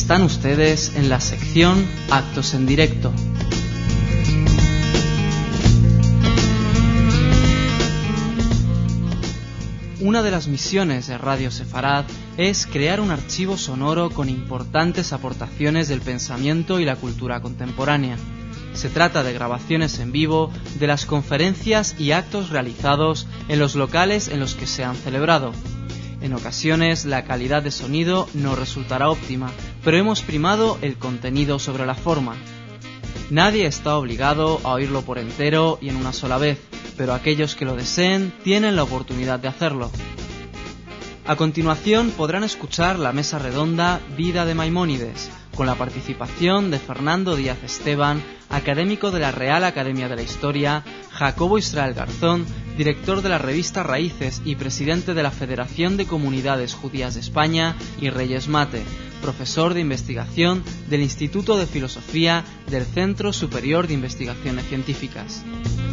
Están ustedes en la sección Actos en Directo. Una de las misiones de Radio Sefarad es crear un archivo sonoro con importantes aportaciones del pensamiento y la cultura contemporánea. Se trata de grabaciones en vivo de las conferencias y actos realizados en los locales en los que se han celebrado. En ocasiones la calidad de sonido no resultará óptima, pero hemos primado el contenido sobre la forma. Nadie está obligado a oírlo por entero y en una sola vez, pero aquellos que lo deseen tienen la oportunidad de hacerlo. A continuación podrán escuchar la mesa redonda Vida de Maimónides, con la participación de Fernando Díaz Esteban, académico de la Real Academia de la Historia, Jacobo Israel Garzón, director de la revista Raíces y presidente de la Federación de Comunidades Judías de España, y Reyes Mate, profesor de investigación del Instituto de Filosofía del Centro Superior de Investigaciones Científicas.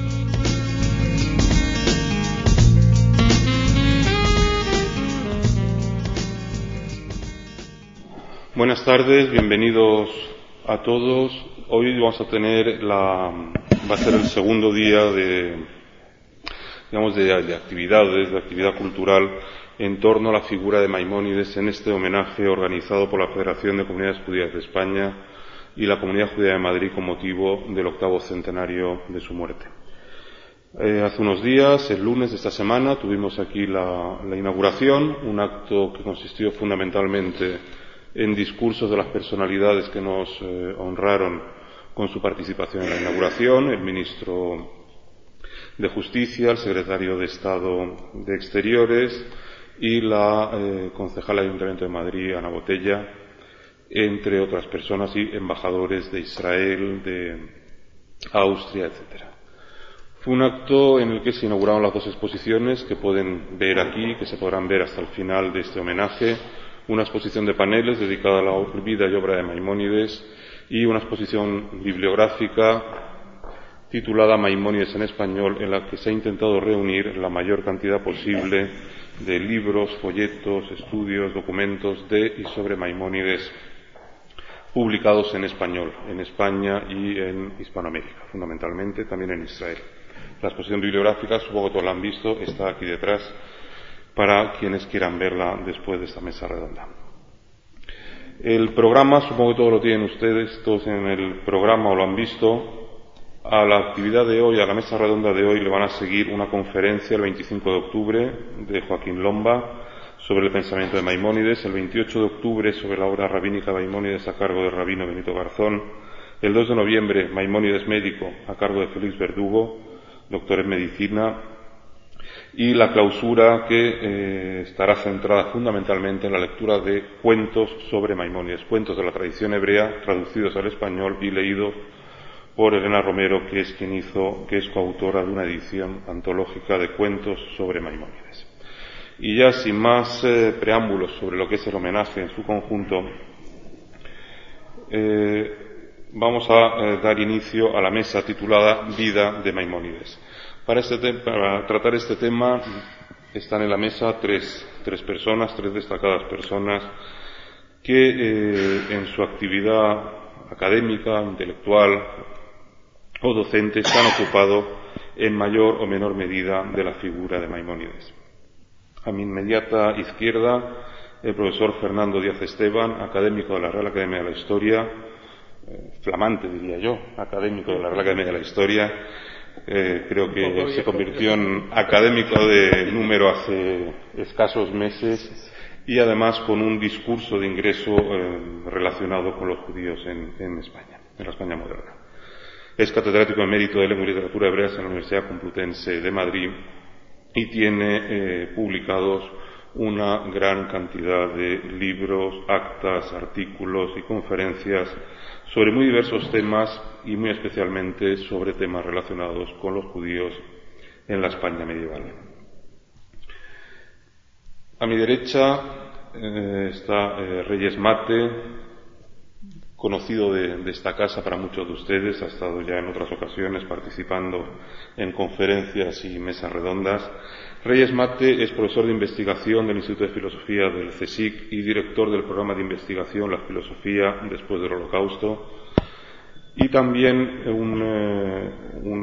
Buenas tardes, bienvenidos a todos. Hoy vamos a tener va a ser el segundo día de actividades, de actividad cultural en torno a la figura de Maimónides en este homenaje organizado por la Federación de Comunidades Judías de España y la Comunidad Judía de Madrid con motivo del 8º centenario de su muerte. Hace unos días, el lunes de esta semana, tuvimos aquí la inauguración, un acto que consistió fundamentalmente en discursos de las personalidades que nos honraron con su participación en la inauguración, el ministro de Justicia, el secretario de Estado de Exteriores y la concejala del Ayuntamiento de Madrid, Ana Botella, entre otras personas, y embajadores de Israel, de Austria, etcétera. Fue un acto en el que se inauguraron las dos exposiciones que pueden ver aquí, que se podrán ver hasta el final de este homenaje. Una exposición de paneles dedicada a la vida y obra de Maimónides y una exposición bibliográfica titulada Maimónides en español, en la que se ha intentado reunir la mayor cantidad posible de libros, folletos, estudios, documentos de y sobre Maimónides publicados en español, en España y en Hispanoamérica, fundamentalmente, también en Israel. La exposición bibliográfica, supongo que todos la han visto, está aquí detrás, para quienes quieran verla después de esta mesa redonda. El programa, supongo que todos lo tienen ustedes, todos en el programa o lo han visto. A la actividad de hoy, a la mesa redonda de hoy, le van a seguir una conferencia el 25 de octubre de Joaquín Lomba sobre el pensamiento de Maimónides, el 28 de octubre sobre la obra rabínica Maimónides a cargo del rabino Benito Garzón, el 2 de noviembre Maimónides médico a cargo de Félix Verdugo, doctor en medicina, y la clausura que estará centrada fundamentalmente en la lectura de cuentos sobre Maimónides, cuentos de la tradición hebrea traducidos al español y leídos por Elena Romero, que es coautora de una edición antológica de cuentos sobre Maimónides. Y ya sin más preámbulos sobre lo que es el homenaje en su conjunto, vamos a dar inicio a la mesa titulada Vida de Maimónides. Para tratar este tema están en la mesa tres destacadas personas que en su actividad académica, intelectual o docente se han ocupado en mayor o menor medida de la figura de Maimónides. A mi inmediata izquierda, el profesor Fernando Díaz Esteban, académico de la Real Academia de la Historia, flamante diría yo, académico de la Real Academia de la Historia. Creo que se convirtió en académico de número hace escasos meses y además con un discurso de ingreso relacionado con los judíos en España, en la España moderna. Es catedrático emérito de Lengua y Literatura Hebreas en la Universidad Complutense de Madrid y tiene publicados una gran cantidad de libros, actas, artículos y conferencias sobre muy diversos temas y muy especialmente sobre temas relacionados con los judíos en la España medieval. A mi derecha está Reyes Mate, conocido de esta casa para muchos de ustedes, ha estado ya en otras ocasiones participando en conferencias y mesas redondas. Reyes Mate es profesor de investigación del Instituto de Filosofía del CSIC y director del programa de investigación La Filosofía después del Holocausto, y también un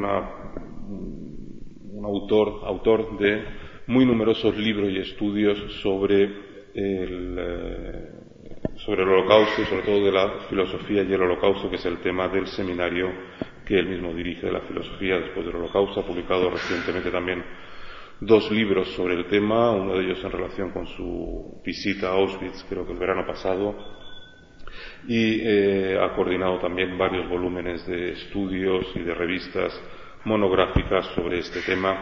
autor de muy numerosos libros y estudios sobre el Holocausto y sobre todo de la filosofía y el Holocausto, que es el tema del seminario que él mismo dirige, de la filosofía después del Holocausto. Ha publicado recientemente también 2 libros sobre el tema, uno de ellos en relación con su visita a Auschwitz, creo que el verano pasado, y ha coordinado también varios volúmenes de estudios y de revistas monográficas sobre este tema.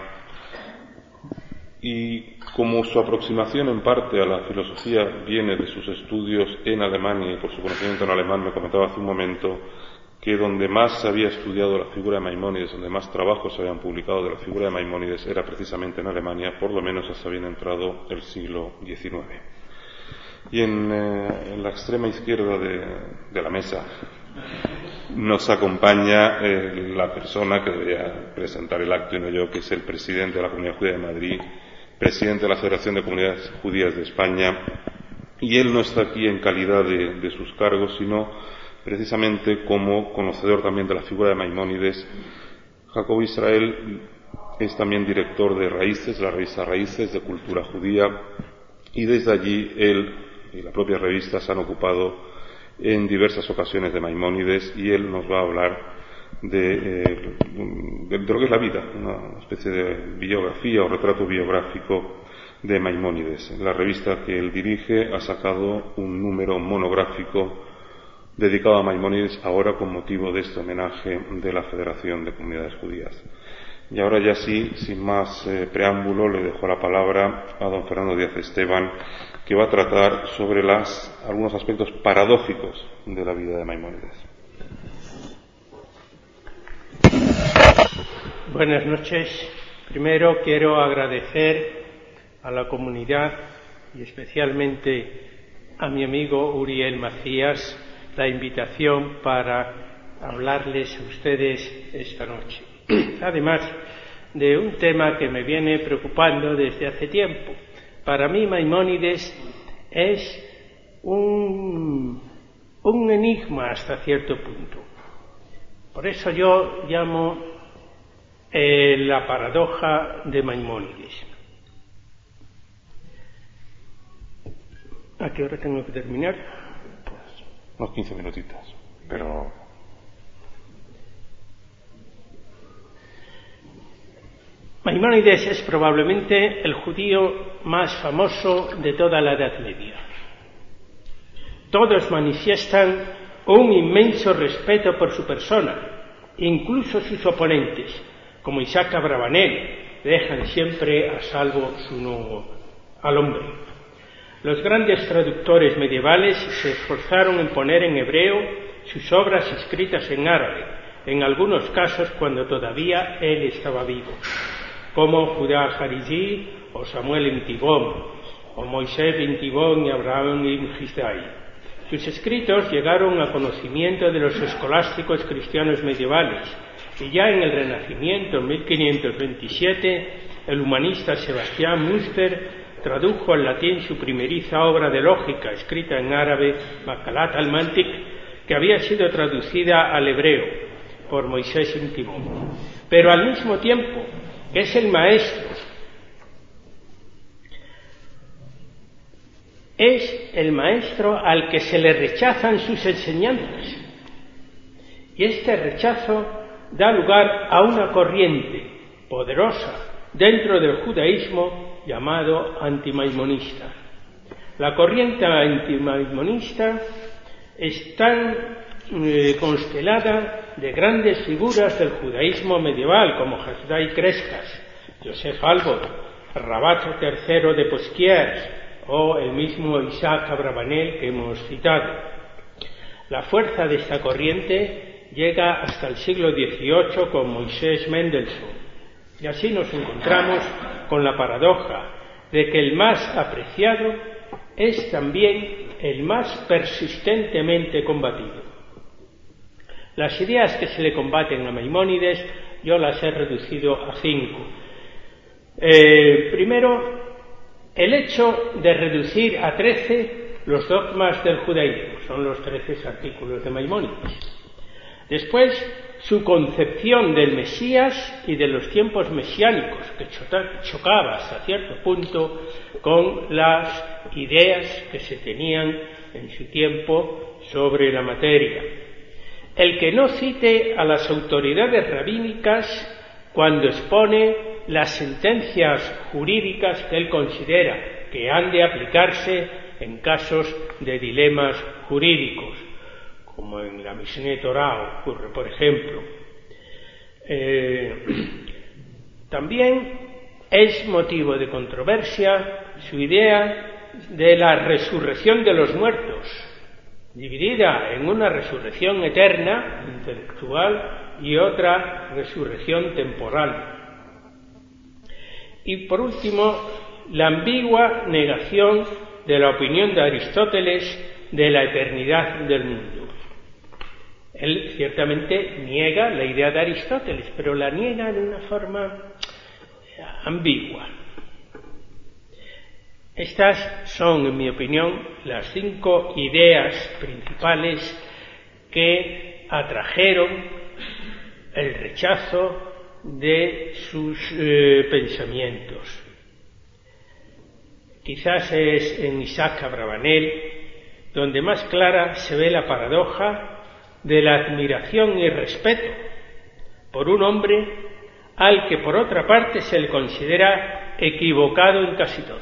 Y como su aproximación en parte a la filosofía viene de sus estudios en Alemania y por su conocimiento en alemán, me comentaba hace un momento que donde más se había estudiado la figura de Maimónides, donde más trabajos se habían publicado de la figura de Maimónides, era precisamente en Alemania, por lo menos hasta bien entrado el siglo XIX. Y en la extrema izquierda de la mesa nos acompaña la persona que debería presentar el acto y no yo, que es el presidente de la Comunidad Judía de Madrid, presidente de la Federación de Comunidades Judías de España, y él no está aquí en calidad de sus cargos, sino precisamente como conocedor también de la figura de Maimónides. Jacobo Israel es también director de Raíces, la revista Raíces de Cultura Judía, y desde allí él y la propia revista se han ocupado en diversas ocasiones de Maimónides, y él nos va a hablar de lo que es la vida, una especie de biografía o retrato biográfico de Maimónides. La revista que él dirige ha sacado un número monográfico dedicado a Maimónides ahora con motivo de este homenaje de la Federación de Comunidades Judías. Y ahora ya sí, sin más preámbulo, le dejo la palabra a don Fernando Díaz Esteban, que va a tratar sobre algunos aspectos paradójicos de la vida de Maimónides. Buenas noches. Primero quiero agradecer a la comunidad y especialmente a mi amigo Uriel Macías la invitación para hablarles a ustedes esta noche. Además de un tema que me viene preocupando desde hace tiempo. Para mí Maimónides es un enigma hasta cierto punto. Por eso yo llamo la paradoja de Maimónides. ¿A qué hora tengo que terminar? Pues unos 15 minutitos, pero... Maimónides es probablemente el judío más famoso de toda la Edad Media. Todos manifiestan un inmenso respeto por su persona, incluso sus oponentes, como Isaac Abravanel, dejan siempre a salvo al hombre. Los grandes traductores medievales se esforzaron en poner en hebreo sus obras escritas en árabe, en algunos casos cuando todavía él estaba vivo, como Judá Harizí o Samuel ibn Tibón, o Moisés ibn Tibón y Abraham ibn Hizday. Sus escritos llegaron a conocimiento de los escolásticos cristianos medievales, y ya en el Renacimiento, en 1527, el humanista Sebastián Münster tradujo al latín su primeriza obra de lógica, escrita en árabe, Maqalat al-Mantiq, que había sido traducida al hebreo por Moisés ibn Tibón. Pero al mismo tiempo es el maestro al que se le rechazan sus enseñanzas. Y este rechazo da lugar a una corriente poderosa dentro del judaísmo llamado antimaimonista. La corriente antimaimonista está constelada de grandes figuras del judaísmo medieval, como Hasdai Crescas, Joseph Albot, Rabat III de Posquiers o el mismo Isaac Abravanel que hemos citado. La fuerza de esta corriente llega hasta el siglo XVIII con Moisés Mendelssohn, y así nos encontramos con la paradoja de que el más apreciado es también el más persistentemente combatido. Las ideas que se le combaten a Maimónides yo las he reducido a 5. Primero, el hecho de reducir a 13 los dogmas del judaísmo, son los 13 artículos de Maimónides. Después, su concepción del Mesías y de los tiempos mesiánicos, que chocaba hasta cierto punto con las ideas que se tenían en su tiempo sobre la materia. El que no cite a las autoridades rabínicas cuando expone las sentencias jurídicas que él considera que han de aplicarse en casos de dilemas jurídicos, como en la Mishneh Torah ocurre, por ejemplo. También es motivo de controversia su idea de la resurrección de los muertos, dividida en una resurrección eterna, intelectual, y otra resurrección temporal. Y por último, la ambigua negación de la opinión de Aristóteles de la eternidad del mundo. Él ciertamente niega la idea de Aristóteles, pero la niega de una forma ambigua. Estas son, en mi opinión, las 5 ideas principales que atrajeron el rechazo de sus pensamientos. Quizás es en Isaac Abravanel donde más clara se ve la paradoja de la admiración y respeto por un hombre al que por otra parte se le considera equivocado en casi todo.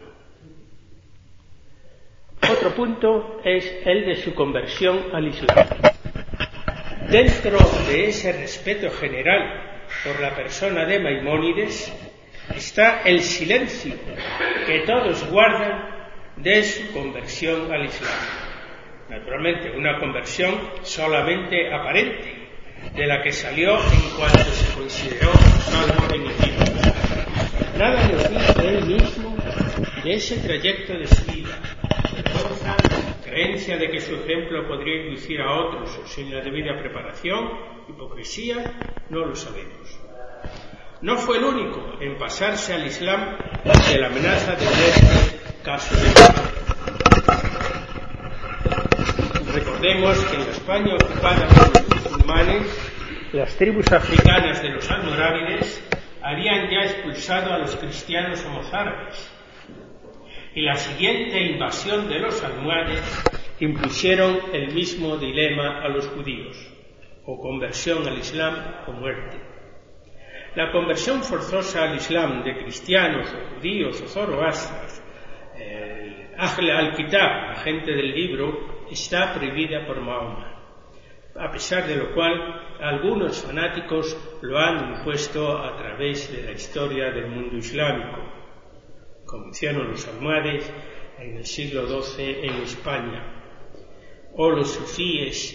Otro punto es el de su conversión al Islam. Dentro de ese respeto general por la persona de Maimónides está el silencio que todos guardan de su conversión al Islam. Naturalmente, una conversión solamente aparente, de la que salió en cuanto se consideró salvo definitivo. Nada nos dice él mismo de ese trayecto de su vida. Vergüenza, creencia de que su ejemplo podría inducir a otros sin la debida preparación, hipocresía, no lo sabemos. No fue el único en pasarse al Islam ante la amenaza de este caso de muerte. Recordemos que en la España ocupada por los musulmanes, las tribus africanas de los almorávides habían ya expulsado a los cristianos mozárabes, y la siguiente invasión de los almohades impusieron el mismo dilema a los judíos: o conversión al Islam o muerte. La conversión forzosa al Islam de cristianos o judíos o zoroastras, Ahl al-Kitab, la gente del libro, está prohibida por Mahoma, a pesar de lo cual algunos fanáticos lo han impuesto a través de la historia del mundo islámico, como hicieron los almohades en el siglo XII en España, o los sofíes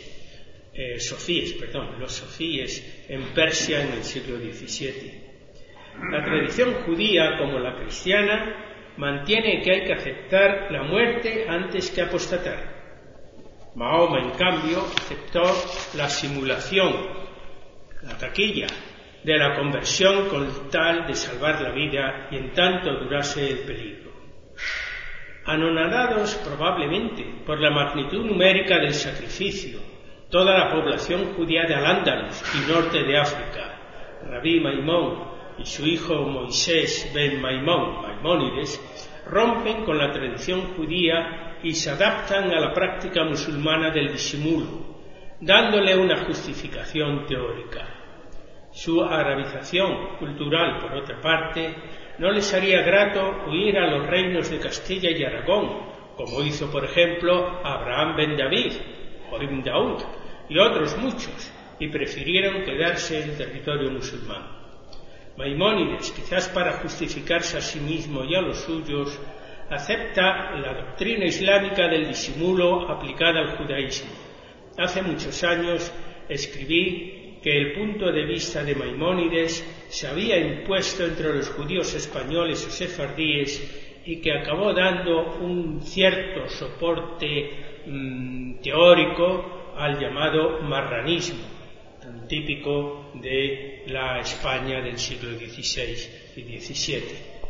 en Persia en el siglo XVII. La tradición judía, como la cristiana, mantiene que hay que aceptar la muerte antes que apostatar. Mahoma, en cambio, aceptó la simulación, la taquilla, de la conversión con tal de salvar la vida y en tanto durase el peligro. Anonadados probablemente por la magnitud numérica del sacrificio, toda la población judía de Al-Ándalus y norte de África, Rabí Maimón y su hijo Moisés ben Maimón, Maimónides, rompen con la tradición judía y se adaptan a la práctica musulmana del disimulo, dándole una justificación teórica. Su arabización cultural, por otra parte, no les haría grato huir a los reinos de Castilla y Aragón, como hizo, por ejemplo, Abraham ben David o Ibn Daud y otros muchos, y prefirieron quedarse en territorio musulmán. Maimónides, quizás para justificarse a sí mismo y a los suyos, acepta la doctrina islámica del disimulo aplicada al judaísmo. Hace muchos años escribí que el punto de vista de Maimónides se había impuesto entre los judíos españoles o sefardíes y que acabó dando un cierto soporte teórico al llamado marranismo, tan típico de la España del siglo XVI y XVII.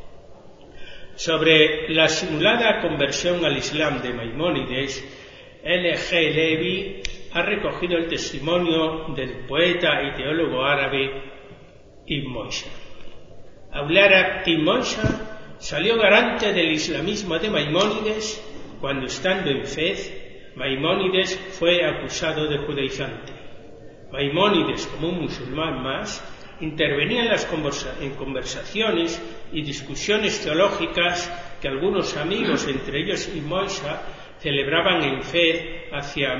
Sobre la simulada conversión al Islam de Maimónides, L.G. Levi ha recogido el testimonio del poeta y teólogo árabe Ibn Moisha. Abdullah ibn Moisha salió garante del islamismo de Maimónides cuando, estando en Fez, Maimónides fue acusado de judaizante. Maimónides, como un musulmán más, intervenía en conversaciones y discusiones teológicas que algunos amigos, entre ellos Ibn Moisha, celebraban en Fez hacia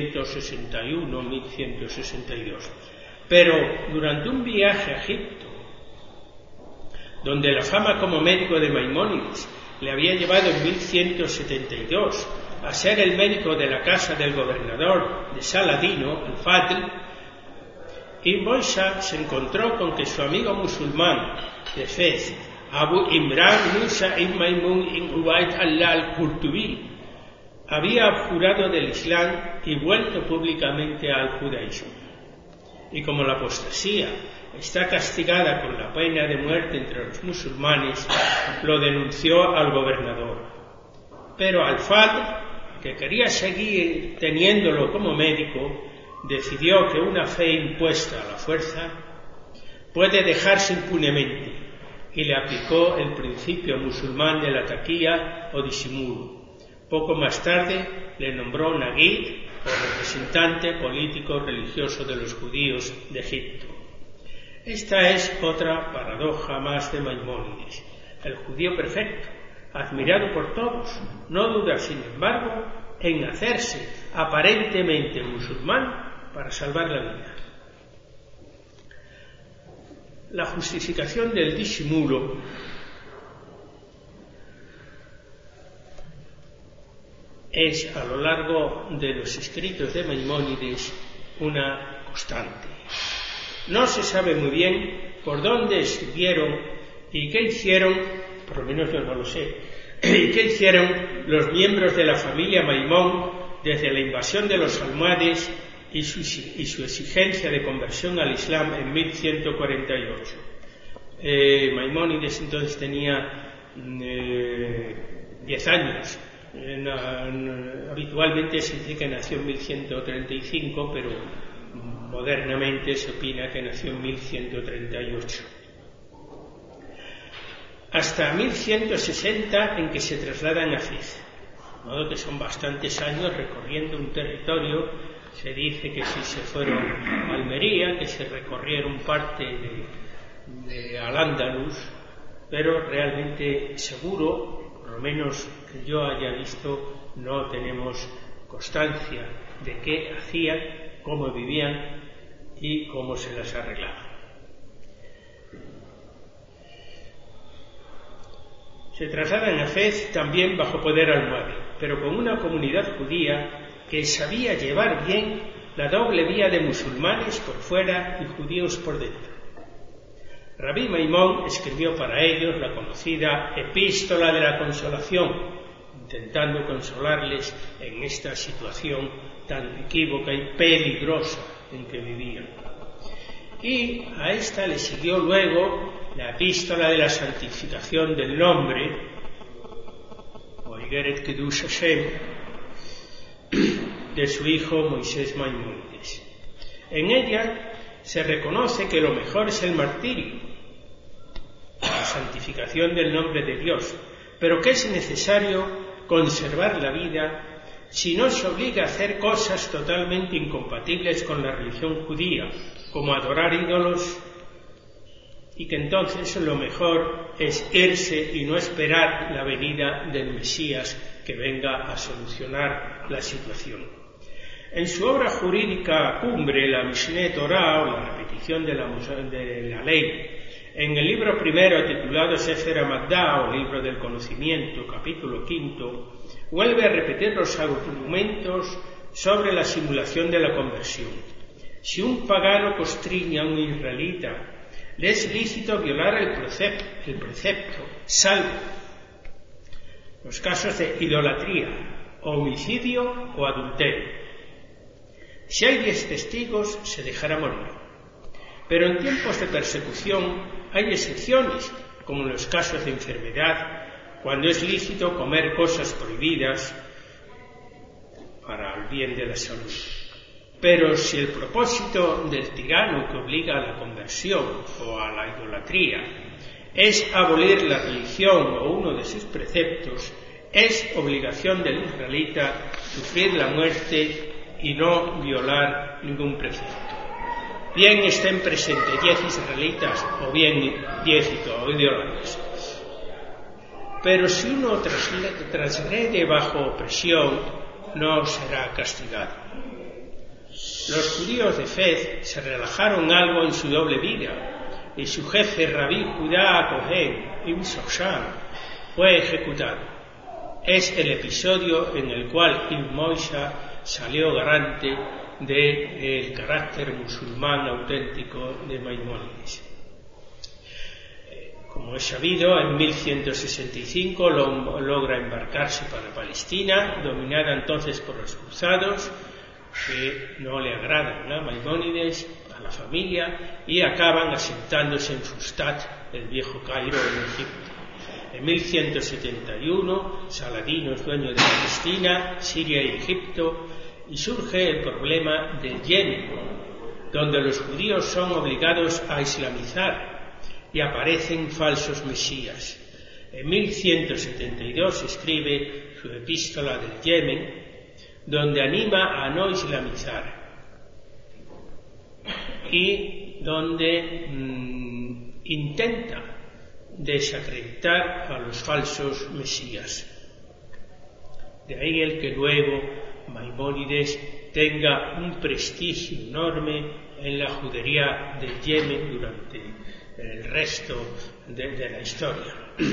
1161-1162. Pero durante un viaje a Egipto, donde la fama como médico de Maimónides le había llevado en 1172 a ser el médico de la casa del gobernador de Saladino, el Fadl, Ibn Moisha se encontró con que su amigo musulmán de Fez, Abu Imran Musa ibn Maimun ibn Ubayd Allah al-Qurtubi, había abjurado del Islam y vuelto públicamente al judaísmo. Y como la apostasía está castigada con la pena de muerte entre los musulmanes, lo denunció al gobernador. Pero Al-Fadl, que quería seguir teniéndolo como médico, decidió que una fe impuesta a la fuerza puede dejarse impunemente, y le aplicó el principio musulmán de la taquía o disimulo. Poco más tarde le nombró Naguid, o representante político religioso de los judíos de Egipto. Esta es otra paradoja más de Maimónides. El judío perfecto, admirado por todos, no duda, sin embargo, en hacerse aparentemente musulmán para salvar la vida. La justificación del disimulo es, a lo largo de los escritos de Maimónides, una constante. No se sabe muy bien por dónde estuvieron y qué hicieron, por lo menos yo no lo sé, y qué hicieron los miembros de la familia Maimón desde la invasión de los almohades y su exigencia de conversión al Islam en 1148. Maimónides entonces tenía 10 años. Habitualmente se dice que nació en 1135, pero modernamente se opina que nació en 1138. Hasta 1160, en que se trasladan a Fez, de modo que son bastantes años recorriendo un territorio. Se dice que sí se fueron a Almería, que se recorrieron parte de Al-Ándalus, pero realmente seguro, por lo menos que yo haya visto, no tenemos constancia de qué hacían, cómo vivían y cómo se las arreglaban. Se trasladan a Fez también bajo poder almohade, pero con una comunidad judía que sabía llevar bien la doble vía de musulmanes por fuera y judíos por dentro. Rabí Maimón escribió para ellos la conocida Epístola de la Consolación, intentando consolarles en esta situación tan equívoca y peligrosa en que vivían. Y a esta le siguió luego la Epístola de la Santificación del Nombre, o Igeret Kedush Hashem, de su hijo Moisés Maimónides. En ella se reconoce que lo mejor es el martirio, la santificación del nombre de Dios, pero que es necesario conservar la vida si no se obliga a hacer cosas totalmente incompatibles con la religión judía, como adorar ídolos, y que entonces lo mejor es irse y no esperar la venida del Mesías que venga a solucionar la situación. En su obra jurídica cumbre, la Mishneh Torah, o la repetición de la ley, en el libro primero titulado Sefer Hamadah, o libro del conocimiento, capítulo 5, vuelve a repetir los argumentos sobre la simulación de la conversión. Si un pagano constriña a un israelita, le es lícito violar el precepto, salvo los casos de idolatría, homicidio o adulterio. Si hay 10 testigos, se dejará morir. Pero en tiempos de persecución hay excepciones, como en los casos de enfermedad, cuando es lícito comer cosas prohibidas para el bien de la salud. Pero si el propósito del tirano que obliga a la conversión o a la idolatría es abolir la religión o uno de sus preceptos, es obligación del israelita sufrir la muerte y no violar ningún precepto. Bien estén presentes 10 israelitas o bien 10 idólatras. Pero si uno transgrede bajo opresión, no será castigado. Los judíos de Fez se relajaron algo en su doble vida y su jefe Rabí Judá Cohen Ibn Shoshan fue ejecutado. Es el episodio en el cual Ibn Moisha salió garante del carácter musulmán auténtico de Maimónides. Como es sabido, en 1165 logra embarcarse para Palestina, dominada entonces por los cruzados, que no le agradan a Maimónides, a la familia, y acaban asentándose en Fustat, el viejo Cairo en Egipto. En 1171, Saladino es dueño de Palestina, Siria y Egipto, y surge el problema del Yemen, donde los judíos son obligados a islamizar y aparecen falsos mesías. En 1172 escribe su epístola del Yemen, donde anima a no islamizar y donde intenta desacreditar a los falsos mesías. De ahí el que luego Maimónides tenga un prestigio enorme en la judería del Yemen durante el resto de la historia.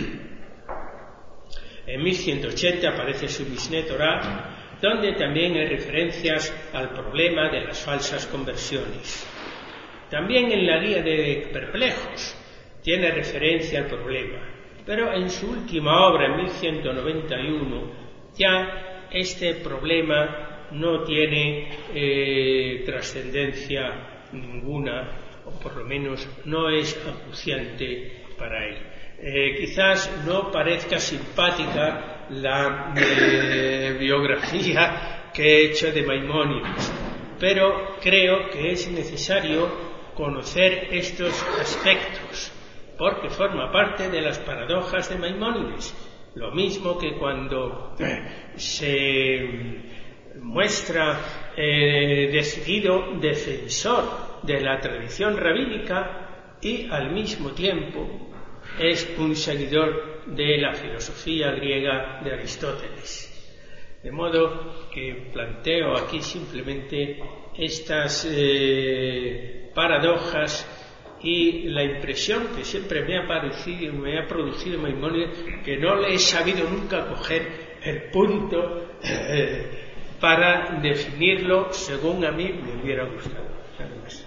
En 1180 aparece su Mishneh Torah, donde también hay referencias al problema de las falsas conversiones. También en la Guía de Perplejos tiene referencia al problema, pero en su última obra, en 1191, ya este problema no tiene trascendencia ninguna, o por lo menos no es acuciante para él. Quizás no parezca simpática la biografía que he hecho de Maimónides, pero creo que es necesario conocer estos aspectos, porque forma parte de las paradojas de Maimónides. Lo mismo que cuando se muestra decidido defensor de la tradición rabínica y al mismo tiempo es un seguidor de la filosofía griega de Aristóteles. De modo que planteo aquí simplemente estas paradojas y la impresión que siempre me ha producido Maimónides, que no le he sabido nunca coger el punto para definirlo según a mí me hubiera gustado. Nada más.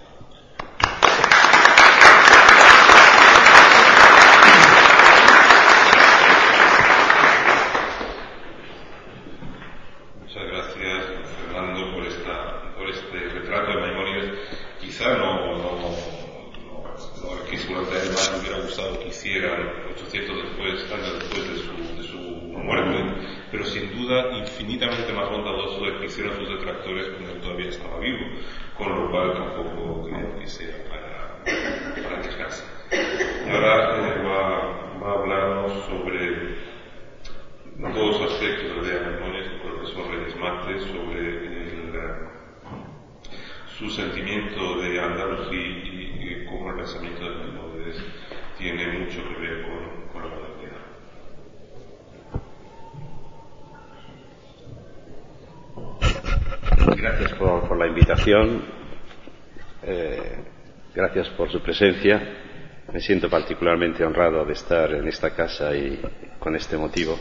Muchas gracias, Fernando, por este retrato de Maimónides. Quizá no seguramente a él más me hubiera gustado que hiciera 800 años después de su muerte, pero sin duda infinitamente más bondadoso de que hicieran sus detractores cuando él todavía estaba vivo, con lo cual tampoco creo que sea para quejarse. Y ahora va a hablarnos sobre todos los aspectos de Maimónides, el profesor Reyes Martes, sobre su sentimiento de Andalus y cómo el pensamiento de Maimónides tiene mucho que ver con la modernidad. Gracias por la invitación, gracias por su presencia. Me siento particularmente honrado de estar en esta casa y con este motivo.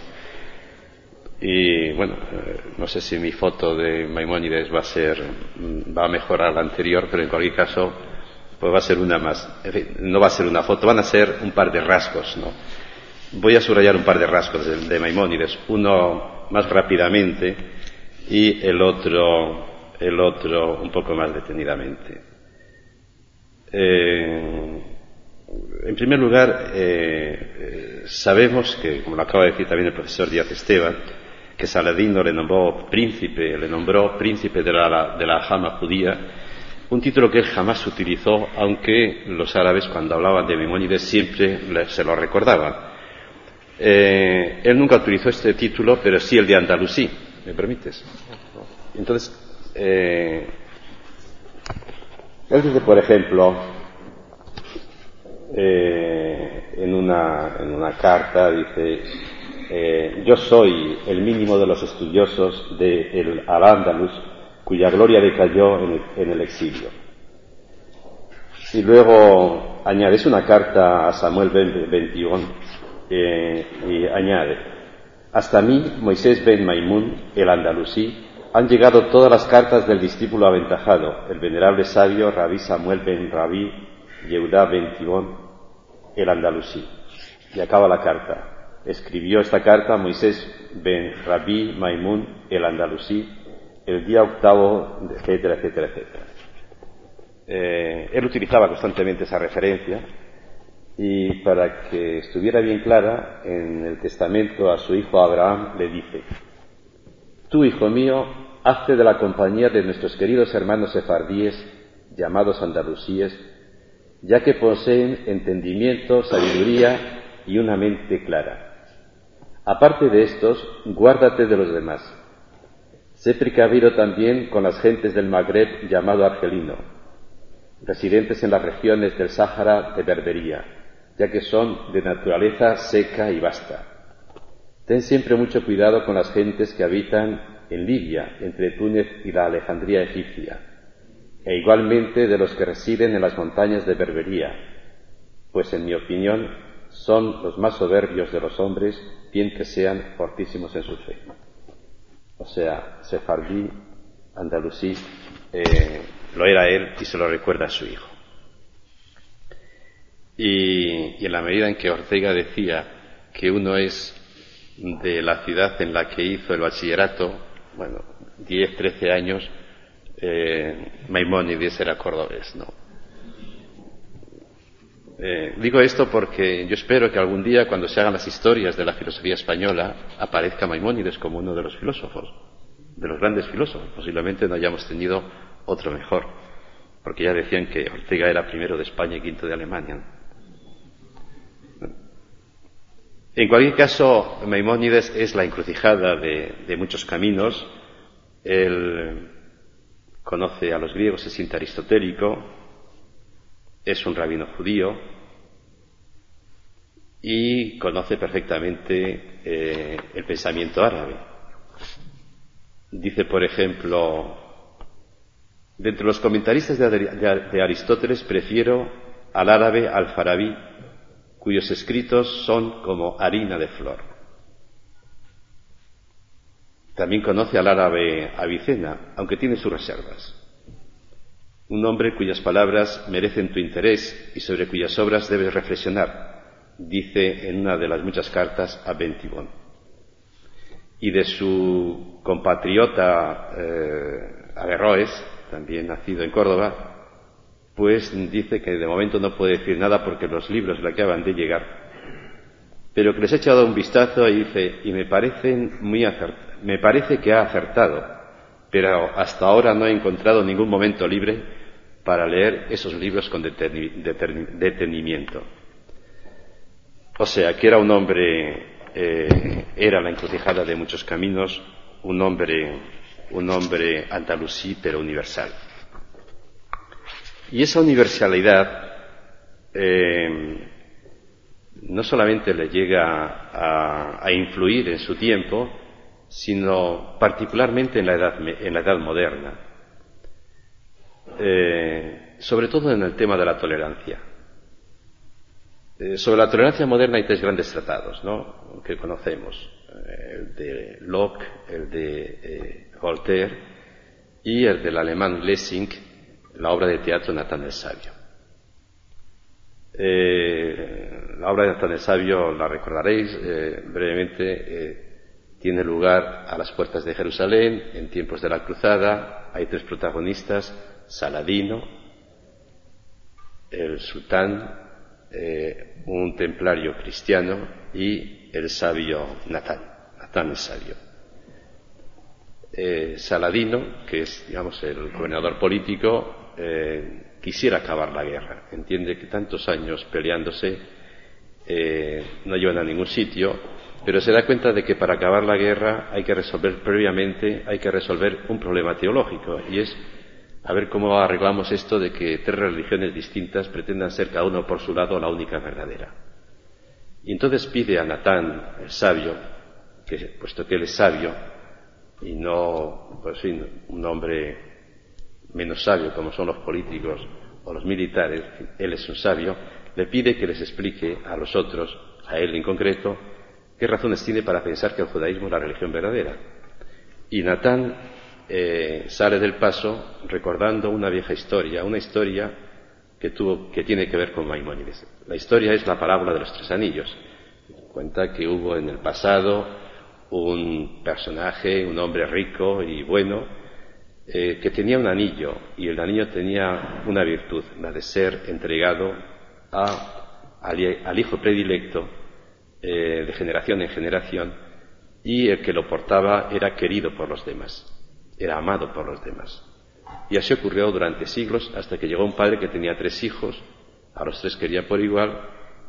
Y bueno, no sé si mi foto de Maimónides va a mejorar la anterior, pero en cualquier caso pues va a ser una más. En fin, no va a ser una foto, van a ser un par de rasgos, ¿no? Voy a subrayar un par de rasgos de Maimónides, uno más rápidamente y el otro el otro un poco más detenidamente. En primer lugar, sabemos que, como lo acaba de decir también el profesor Díaz Esteban, que Saladino le nombró príncipe de la Jama judía, un título que él jamás utilizó, aunque los árabes, cuando hablaban de Maimónides, siempre se lo recordaban. Él nunca utilizó este título, pero sí el de Andalusí. ¿Me permites? Entonces, él dice, por ejemplo, en una carta, dice: yo soy el mínimo de los estudiosos de Al-Ándalus, cuya gloria decayó en el exilio. Y luego añade, es una carta a Samuel ben Tion, y añade: hasta mí, Moisés ben Maimún, el andalusí, han llegado todas las cartas del discípulo aventajado, el venerable sabio Rabí Samuel ben Rabí Yehudá ben Tion, el andalusí. Y acaba la carta. Escribió esta carta Moisés ben Rabí Maimún, el andalusí, el día 8, etcétera, etcétera, etcétera. Él utilizaba constantemente esa referencia, y para que estuviera bien clara, en el testamento a su hijo Abraham le dice: tú, hijo mío, hazte de la compañía de nuestros queridos hermanos sefardíes, llamados andalusíes, ya que poseen entendimiento, sabiduría y una mente clara. Aparte de estos, guárdate de los demás. Sé precavido también con las gentes del Magreb llamado argelino, residentes en las regiones del Sáhara de Berbería, ya que son de naturaleza seca y vasta. Ten siempre mucho cuidado con las gentes que habitan en Libia, entre Túnez y la Alejandría egipcia, e igualmente de los que residen en las montañas de Berbería, pues en mi opinión son los más soberbios de los hombres, bien que sean fortísimos en su fe. O sea, sefardí, andalusí, lo era él y se lo recuerda a su hijo. Y en la medida en que Ortega decía que uno es de la ciudad en la que hizo el bachillerato, 10, 13 años, Maimónides era cordobés, ¿no? Digo esto porque yo espero que algún día, cuando se hagan las historias de la filosofía española, aparezca Maimónides como uno de los filósofos, de los grandes filósofos. Posiblemente no hayamos tenido otro mejor, porque ya decían que Ortega era primero de España y quinto de Alemania. En cualquier caso, Maimónides es la encrucijada de muchos caminos. Él conoce a los griegos, se siente aristotélico, es un rabino judío y conoce perfectamente el pensamiento árabe. Dice, por ejemplo, de entre los comentaristas de Aristóteles prefiero al árabe Al-Farabi, cuyos escritos son como harina de flor. También conoce al árabe Avicena, aunque tiene sus reservas. Un hombre cuyas palabras merecen tu interés y sobre cuyas obras debes reflexionar, dice en una de las muchas cartas a Ben Tibón. Y de su compatriota Averroes, también nacido en Córdoba, pues dice que de momento no puede decir nada porque los libros le acaban de llegar, pero que les he echado un vistazo y dice, y me parece que ha acertado, pero hasta ahora no he encontrado ningún momento libre para leer esos libros con detenimiento. O sea, que era un hombre, era la encrucijada de muchos caminos, un hombre andalusí, pero universal. Y esa universalidad no solamente le llega a influir en su tiempo, sino particularmente en la edad moderna, sobre todo en el tema de la tolerancia. Sobre la tolerancia moderna hay 3 grandes tratados, ¿no?, que conocemos: el de Locke, el de Voltaire y el del alemán Lessing, la obra de teatro Natán el Sabio. La obra de Natán el Sabio la recordaréis brevemente. tiene lugar a las puertas de Jerusalén, en tiempos de la Cruzada. Hay 3 protagonistas: Saladino, el sultán, un templario cristiano y el sabio Natán. Natán es sabio. Saladino, que es, digamos, el gobernador político, quisiera acabar la guerra. Entiende que tantos años peleándose no llevan a ningún sitio, pero se da cuenta de que para acabar la guerra hay que resolver un problema teológico, y es a ver cómo arreglamos esto de que 3 religiones distintas pretendan ser cada uno por su lado la única verdadera. Y entonces pide a Natán, el sabio, que puesto que él es sabio y no, pues, un hombre menos sabio como son los políticos o los militares, él es un sabio, le pide que les explique a los otros, a él en concreto, qué razones tiene para pensar que el judaísmo es la religión verdadera. Y Natán sale del paso recordando una vieja historia, una historia que tiene que ver con Maimónides. La historia es la parábola de los 3 anillos. Cuenta que hubo en el pasado un personaje, un hombre rico y bueno, que tenía un anillo, y el anillo tenía una virtud, la de ser entregado al hijo predilecto de generación en generación, y el que lo portaba era querido por los demás, era amado por los demás. Y así ocurrió durante siglos, hasta que llegó un padre que tenía 3 hijos, a los 3 quería por igual,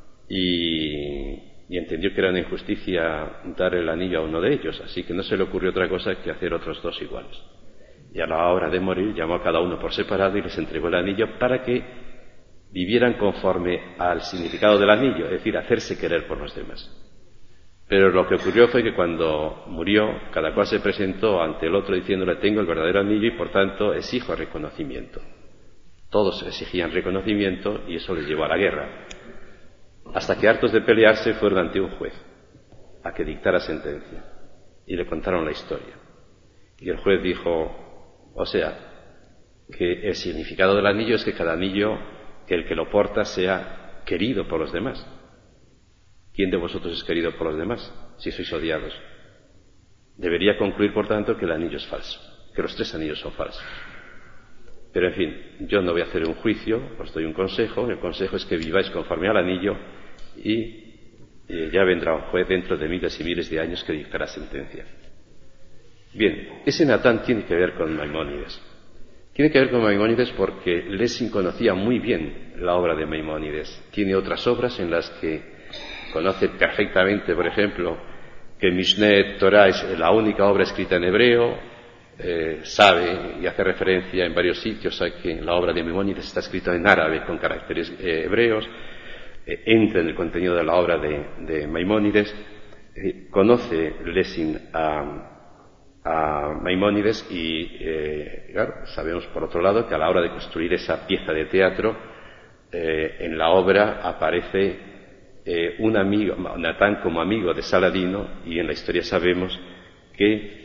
y entendió que era una injusticia dar el anillo a uno de ellos, así que no se le ocurrió otra cosa que hacer otros 2 iguales. Y a la hora de morir llamó a cada uno por separado y les entregó el anillo para que vivieran conforme al significado del anillo, es decir, hacerse querer por los demás. Pero lo que ocurrió fue que cuando murió, cada cual se presentó ante el otro diciéndole: tengo el verdadero anillo y por tanto exijo reconocimiento. Todos exigían reconocimiento y eso les llevó a la guerra. Hasta que, hartos de pelearse, fueron ante un juez a que dictara sentencia. Y le contaron la historia. Y el juez dijo: o sea, que el significado del anillo es que cada anillo, que el que lo porta sea querido por los demás. ¿Quién de vosotros es querido por los demás, si sois odiados? Debería concluir, por tanto, que el anillo es falso, que los 3 anillos son falsos. Pero, en fin, yo no voy a hacer un juicio, os doy un consejo. El consejo es que viváis conforme al anillo y ya vendrá un juez dentro de miles y miles de años que dictará sentencia. Bien, ese Natán tiene que ver con Maimónides. Tiene que ver con Maimónides porque Lessing conocía muy bien la obra de Maimónides. Tiene otras obras en las que conoce perfectamente, por ejemplo, que Mishneh Torah es la única obra escrita en hebreo. Sabe y hace referencia en varios sitios a que la obra de Maimónides está escrita en árabe con caracteres hebreos. Entra en el contenido de la obra de Maimónides. Conoce Lessing a Maimónides y, claro, sabemos por otro lado que a la hora de construir esa pieza de teatro, en la obra aparece un amigo, Natán como amigo de Saladino, y en la historia sabemos que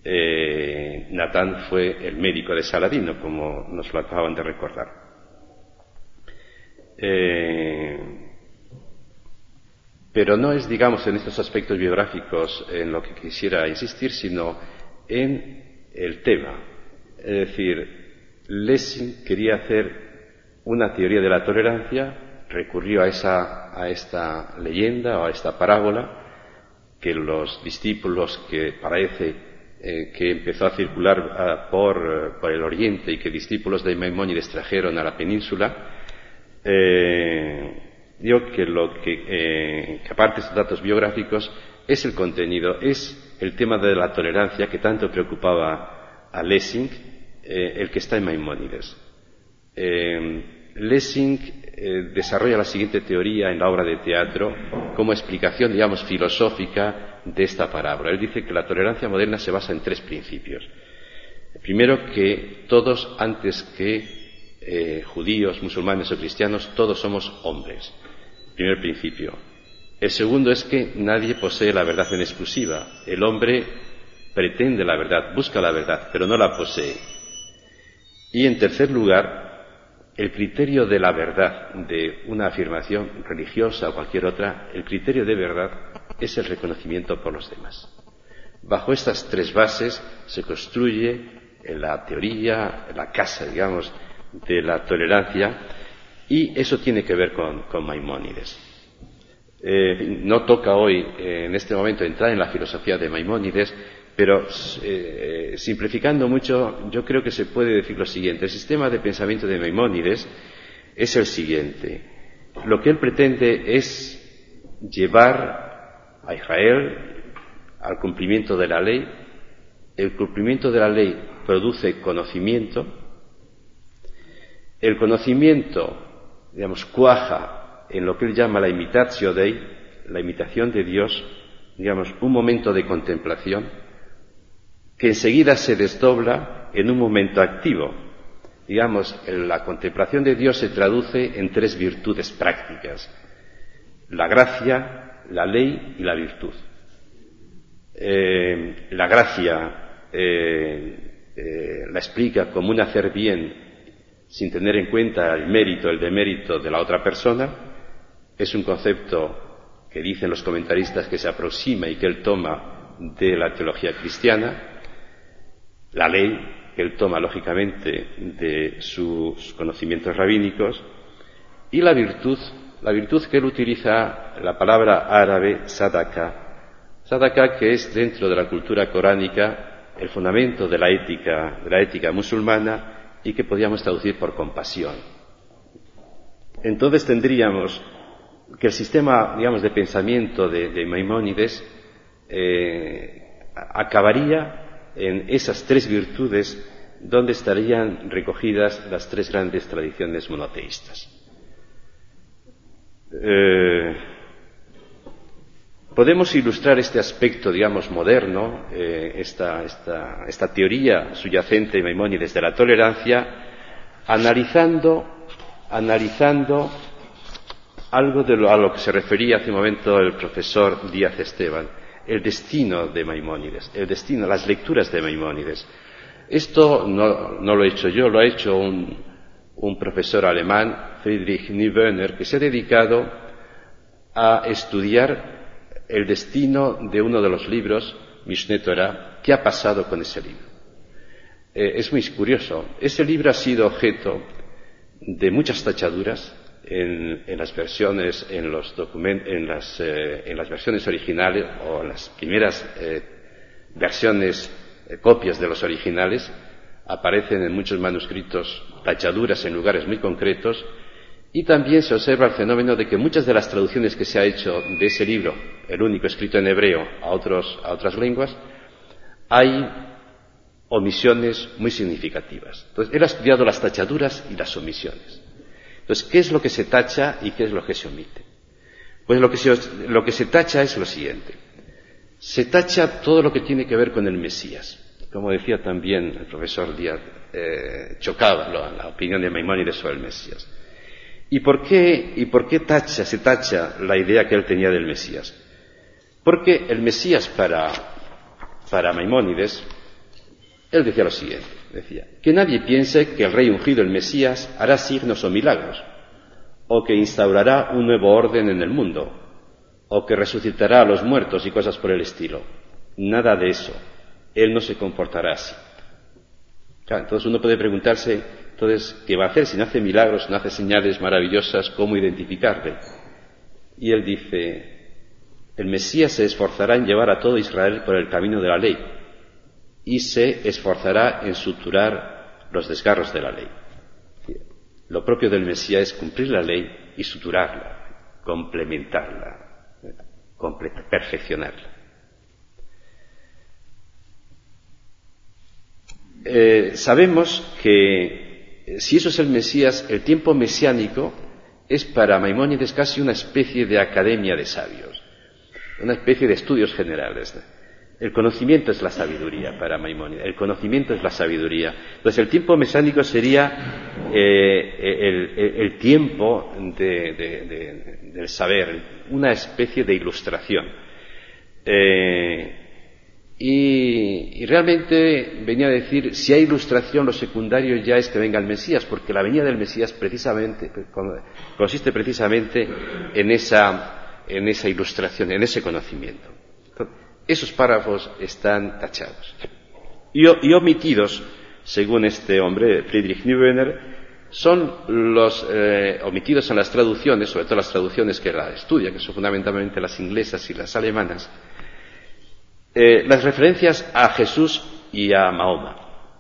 Natán fue el médico de Saladino, como nos lo acaban de recordar. Pero no es, digamos, en estos aspectos biográficos en lo que quisiera insistir, sino en el tema. Es decir, Lessing quería hacer una teoría de la tolerancia, recurrió a esta leyenda o a esta parábola que los discípulos, que parece que empezó a circular por el Oriente y que discípulos de Maimónides trajeron a la península, digo que aparte de estos datos biográficos, es el contenido, es el tema de la tolerancia que tanto preocupaba a Lessing, el que está en Maimónides. Lessing desarrolla la siguiente teoría en la obra de teatro como explicación, digamos, filosófica de esta parábola. Él dice que la tolerancia moderna se basa en 3 principios. Primero, que todos, antes que judíos, musulmanes o cristianos, todos somos hombres. Primer principio. El segundo es que nadie posee la verdad en exclusiva. El hombre pretende la verdad, busca la verdad, pero no la posee. Y en tercer lugar, el criterio de la verdad de una afirmación religiosa o cualquier otra, el criterio de verdad es el reconocimiento por los demás. Bajo estas tres bases se construye la teoría, la casa, digamos, de la tolerancia, y eso tiene que ver con Maimónides. No toca hoy, en este momento, entrar en la filosofía de Maimónides, pero simplificando mucho, yo creo que se puede decir lo siguiente. El sistema de pensamiento de Maimónides es el siguiente. Lo que él pretende es llevar a Israel al cumplimiento de la ley. El cumplimiento de la ley produce conocimiento. El conocimiento, digamos, cuaja en lo que él llama la imitatio Dei, la imitación de Dios, digamos, un momento de contemplación, que enseguida se desdobla en un momento activo. Digamos, la contemplación de Dios se traduce en tres virtudes prácticas: la gracia, la ley y la virtud. La gracia la explica como un hacer bien sin tener en cuenta el mérito, el demérito de la otra persona. Es un concepto que dicen los comentaristas que se aproxima y que él toma de la teología cristiana. La ley, que él toma lógicamente de sus conocimientos rabínicos, y la virtud que él utiliza la palabra árabe sadaka, que es dentro de la cultura coránica el fundamento de la ética musulmana, y que podríamos traducir por compasión. Entonces tendríamos que el sistema, digamos, de pensamiento de Maimónides acabaría en esas tres virtudes donde estarían recogidas las tres grandes tradiciones monoteístas. Podemos ilustrar este aspecto, digamos, moderno, esta teoría subyacente de Maimónides de la tolerancia, analizando algo a lo que se refería hace un momento el profesor Díaz Esteban, el destino de Maimónides, las lecturas de Maimónides. Esto no lo he hecho yo, lo ha hecho un profesor alemán, Friedrich Niewöhner, que se ha dedicado a estudiar el destino de uno de los libros, Mishneh Torah. ¿Qué ha pasado con ese libro? Es muy curioso. Ese libro ha sido objeto de muchas tachaduras en las versiones, en las versiones originales, o en las primeras versiones, copias de los originales. Aparecen en muchos manuscritos tachaduras en lugares muy concretos, y también se observa el fenómeno de que muchas de las traducciones que se ha hecho de ese libro, el único escrito en hebreo, a otras lenguas, hay omisiones muy significativas. Entonces, él ha estudiado las tachaduras y las omisiones. Entonces, ¿qué es lo que se tacha y qué es lo que se omite? Pues lo que se tacha es lo siguiente. Se tacha todo lo que tiene que ver con el Mesías. Como decía también el profesor Díaz, chocaba la opinión de Maimónides sobre el Mesías. ¿Y por qué se tacha la idea que él tenía del Mesías? Porque el Mesías para Maimónides, él decía lo siguiente, decía, que nadie piense que el rey ungido, el Mesías, hará signos o milagros, o que instaurará un nuevo orden en el mundo, o que resucitará a los muertos y cosas por el estilo. Nada de eso. Él no se comportará así. Claro, entonces uno puede preguntarse, entonces, ¿qué va a hacer? Si no hace milagros, no hace señales maravillosas, ¿cómo identificarle? Y él dice, el Mesías se esforzará en llevar a todo Israel por el camino de la ley, y se esforzará en suturar los desgarros de la ley. Lo propio del Mesías es cumplir la ley y suturarla, complementarla, perfeccionarla. Sabemos que si eso es el Mesías, el tiempo mesiánico es para Maimónides casi una especie de academia de sabios, una especie de estudios generales. El conocimiento es la sabiduría para Maimónides, el conocimiento es la sabiduría. Entonces el tiempo mesiánico sería el tiempo del saber, una especie de ilustración. Y realmente venía a decir, si hay ilustración, lo secundario ya es que venga el Mesías, porque la venida del Mesías consiste precisamente en esa ilustración, en ese conocimiento. esos párrafos están tachados. Y omitidos, según este hombre, Friedrich Niebuhner, son los omitidos en las traducciones, sobre todo las traducciones que la estudian, que son fundamentalmente las inglesas y las alemanas, las referencias a Jesús y a Mahoma.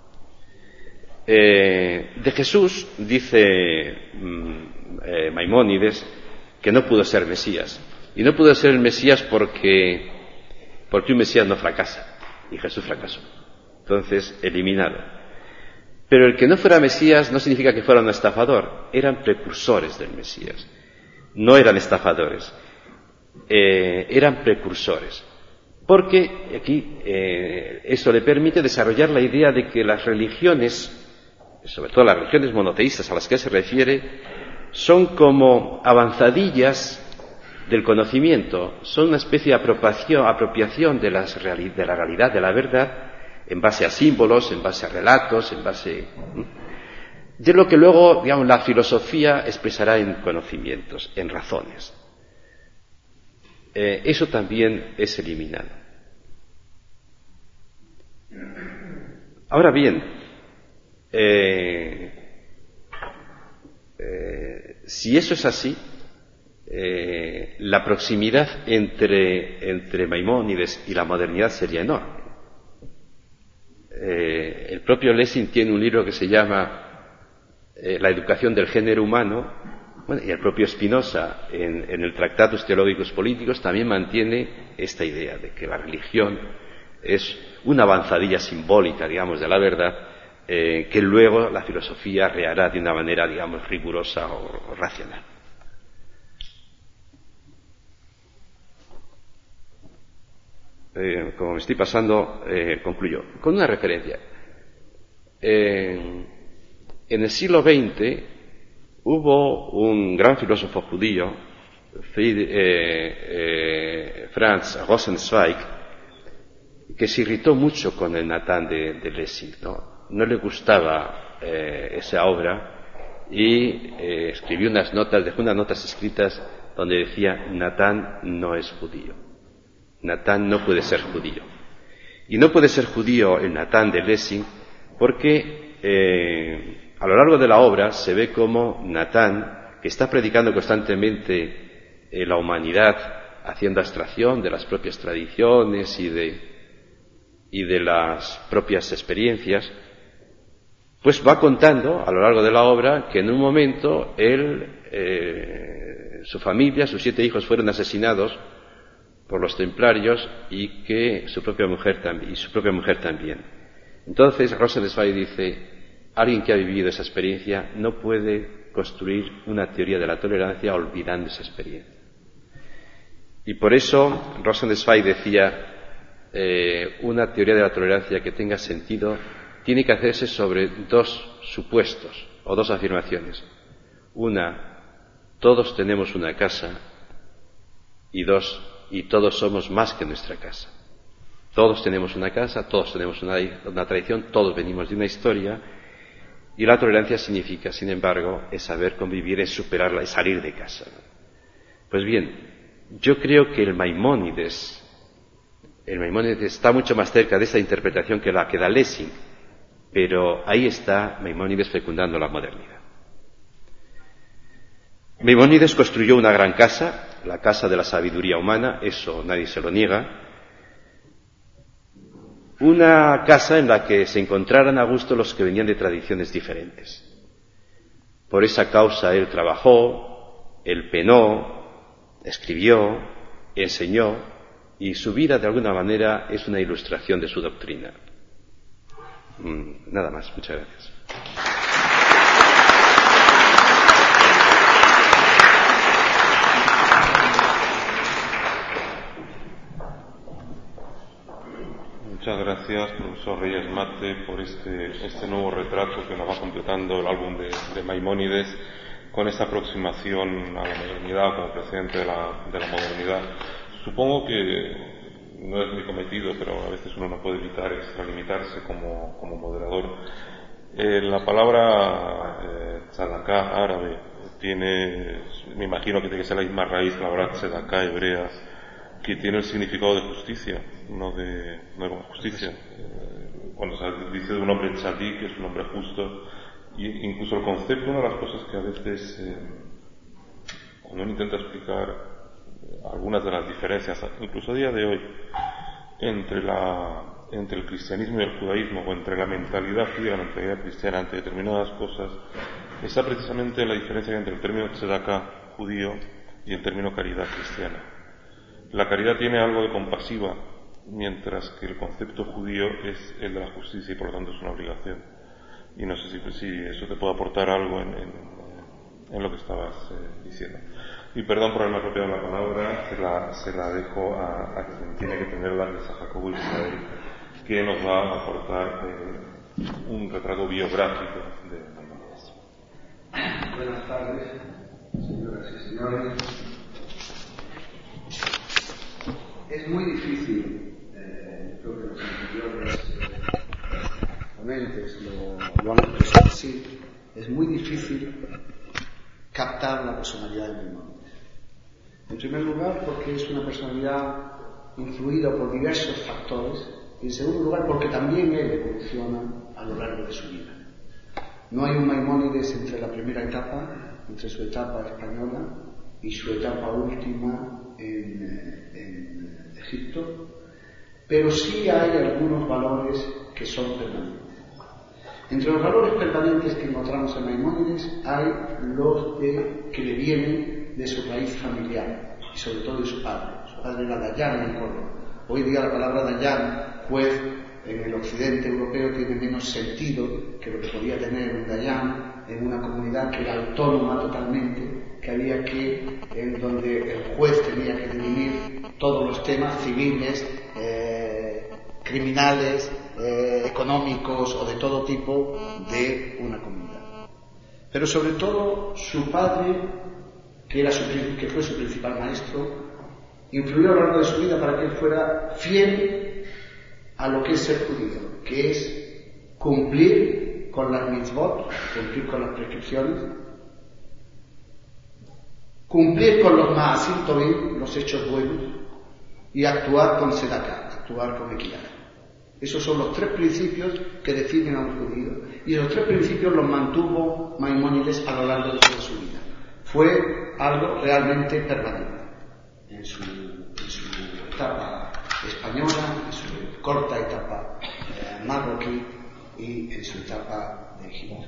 De Jesús dice Maimónides que no pudo ser Mesías, y no pudo ser el Mesías porque un Mesías no fracasa, y Jesús fracasó. Entonces, eliminado. Pero el que no fuera Mesías no significa que fuera un estafador, eran precursores del Mesías. No eran estafadores, eran precursores. Porque aquí eso le permite desarrollar la idea de que las religiones, sobre todo las religiones monoteístas a las que se refiere, son como avanzadillas del conocimiento, son una especie de apropiación de la realidad, de la verdad, en base a símbolos, en base a relatos, en base de lo que luego, digamos, la filosofía expresará en conocimientos, en razones. Eso también es eliminado. Ahora bien, si eso es así, la proximidad entre Maimónides y la modernidad sería enorme. El propio Lessing tiene un libro que se llama La educación del género humano, bueno, y el propio Spinoza en el Tractatus Theologicus Politicus también mantiene esta idea de que la religión es una avanzadilla simbólica, digamos, de la verdad, que luego la filosofía rehará de una manera, digamos, rigurosa o racional. Como me estoy pasando, concluyo con una referencia. En el siglo XX hubo un gran filósofo judío, Franz Rosenzweig, que se irritó mucho con el Natán de Lessing, no le gustaba esa obra y escribió unas notas, dejó unas notas escritas donde decía: Natán no es judío. Natán no puede ser judío. Y no puede ser judío el Natán de Lessing porque a lo largo de la obra se ve como Natán, que está predicando constantemente la humanidad, haciendo abstracción de las propias tradiciones y de las propias experiencias, pues va contando a lo largo de la obra que en un momento él, su familia, sus 7 hijos fueron asesinados por los templarios y que su propia mujer también. Entonces Rosenzweig dice: alguien que ha vivido esa experiencia no puede construir una teoría de la tolerancia olvidando esa experiencia. Y por eso Rosenzweig decía: una teoría de la tolerancia que tenga sentido tiene que hacerse sobre 2 supuestos o 2 afirmaciones. Una, todos tenemos una casa, y 2, y todos somos más que nuestra casa. Todos tenemos una casa, todos tenemos una tradición, todos venimos de una historia, y la tolerancia significa, sin embargo, es saber convivir, es superarla, es salir de casa. Pues bien, yo creo que el Maimónides está mucho más cerca de esta interpretación que la que da Lessing, pero ahí está Maimónides fecundando la modernidad. Maimónides construyó una gran casa, la casa de la sabiduría humana, eso nadie se lo niega. Una casa en la que se encontraran a gusto los que venían de tradiciones diferentes. Por esa causa él trabajó, él penó, escribió, enseñó, y su vida de alguna manera es una ilustración de su doctrina. Nada más, muchas gracias. Muchas gracias, profesor Reyes Mate, por este nuevo retrato que nos va completando el álbum de Maimónides con esta aproximación a la modernidad como precedente de la modernidad. Supongo que no es mi cometido, pero a veces uno no puede evitar extralimitarse como moderador. La palabra tzedakah árabe me imagino que tiene que ser la misma raíz que la palabra tzedakah hebrea, que tiene el significado de justicia. no de justicia. Cuando se dice de un hombre tzaddik, que es un hombre justo, y incluso el concepto, una de las cosas que a veces, cuando uno intenta explicar algunas de las diferencias, incluso a día de hoy, entre el cristianismo y el judaísmo, o entre la mentalidad judía y la mentalidad cristiana ante determinadas cosas, está precisamente la diferencia entre el término tzedakah judío y el término caridad cristiana. La caridad tiene algo de compasiva, mientras que el concepto judío es el de la justicia y por lo tanto es una obligación. Y no sé si eso te puede aportar algo en lo que estabas diciendo. Y perdón por haberme apropiado la palabra, se la dejo a quien tiene que tenerla, que es a Jacobo Israel, que nos va a aportar un retrato biográfico de Maimónides. Buenas tardes, señoras y señores. Es muy difícil, creo que los anteriores ponentes lo han expresado así, es muy difícil captar la personalidad de Maimónides. En primer lugar, porque es una personalidad influida por diversos factores, y en segundo lugar, porque también él evoluciona a lo largo de su vida. No hay un Maimónides entre la primera etapa, entre su etapa española y su etapa última en Egipto, pero sí hay algunos valores que son permanentes. Entre los valores permanentes que encontramos en Maimónides hay los que le vienen de su raíz familiar y sobre todo de su padre. Su padre era Dayan en Córdoba. Hoy día la palabra Dayan, juez, en el occidente europeo tiene menos sentido que lo que podía tener un Dayan en una comunidad que era autónoma totalmente, en donde el juez tenía que dirimir todos los temas civiles, criminales, económicos o de todo tipo de una comunidad. Pero sobre todo su padre, que fue su principal maestro, influyó a lo largo de su vida para que él fuera fiel a lo que es ser judío, que es cumplir con las mitzvot, cumplir con las prescripciones, cumplir con los ma'asim tovim, los hechos buenos, y actuar con tzedakah, actuar con equidad. Esos son los tres principios que definen a un judío, y esos tres principios los mantuvo Maimónides a lo largo de toda su vida. Fue algo realmente permanente en su etapa española, en su corta etapa marroquí y en su etapa de Egipto.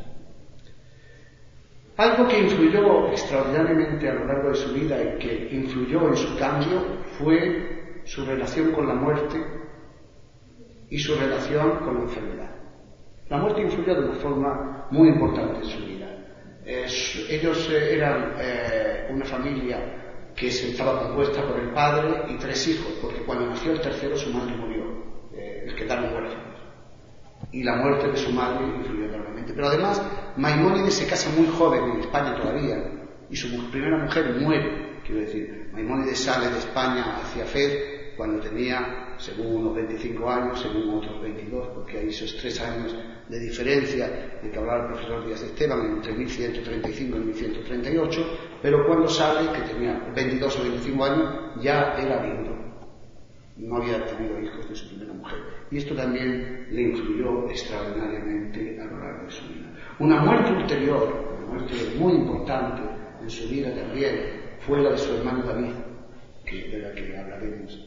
Algo que influyó extraordinariamente a lo largo de su vida y que influyó en su cambio fue su relación con la muerte y su relación con la enfermedad. La muerte influyó de una forma muy importante en su vida. Ellos eran una familia que estaba compuesta por el padre y tres hijos, porque cuando nació el tercero su madre murió, les quedaron huérfanos. Y la muerte de su madre influyó enormemente. Pero además, Maimónides se casa muy joven en España todavía, y su primera mujer muere. Quiero decir, Maimónides sale de España hacia Fez cuando tenía, según unos 25 años, según otros 22, porque hay esos 3 años de diferencia de que hablaba el profesor Díaz Esteban entre 1135 y 1138, pero cuando sale, que tenía 22 o 25 años, ya era viudo. No había tenido hijos de su primera mujer. Y esto también le influyó extraordinariamente a lo largo de su vida. Una muerte ulterior, una muerte muy importante en su vida también, fue la de su hermano David, de la que hablaremos.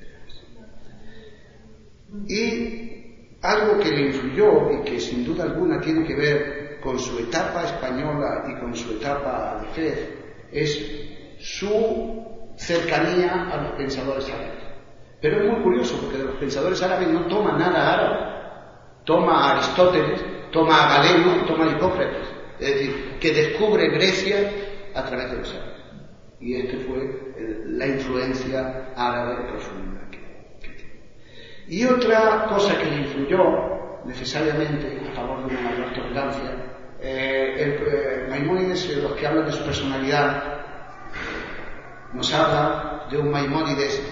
Y algo que le influyó y que sin duda alguna tiene que ver con su etapa española y con su etapa de Fez es su cercanía a los pensadores árabes. Pero es muy curioso porque de los pensadores árabes no toma nada árabe. Toma a Aristóteles, toma a Galeno, toma a Hipócrates. Es decir, que descubre Grecia a través de los árabes. Y esta fue la influencia árabe profunda que tiene. Y otra cosa que le influyó necesariamente a favor de una mayor tolerancia, Maimónides, los que hablan de su personalidad, nos habla de un Maimónides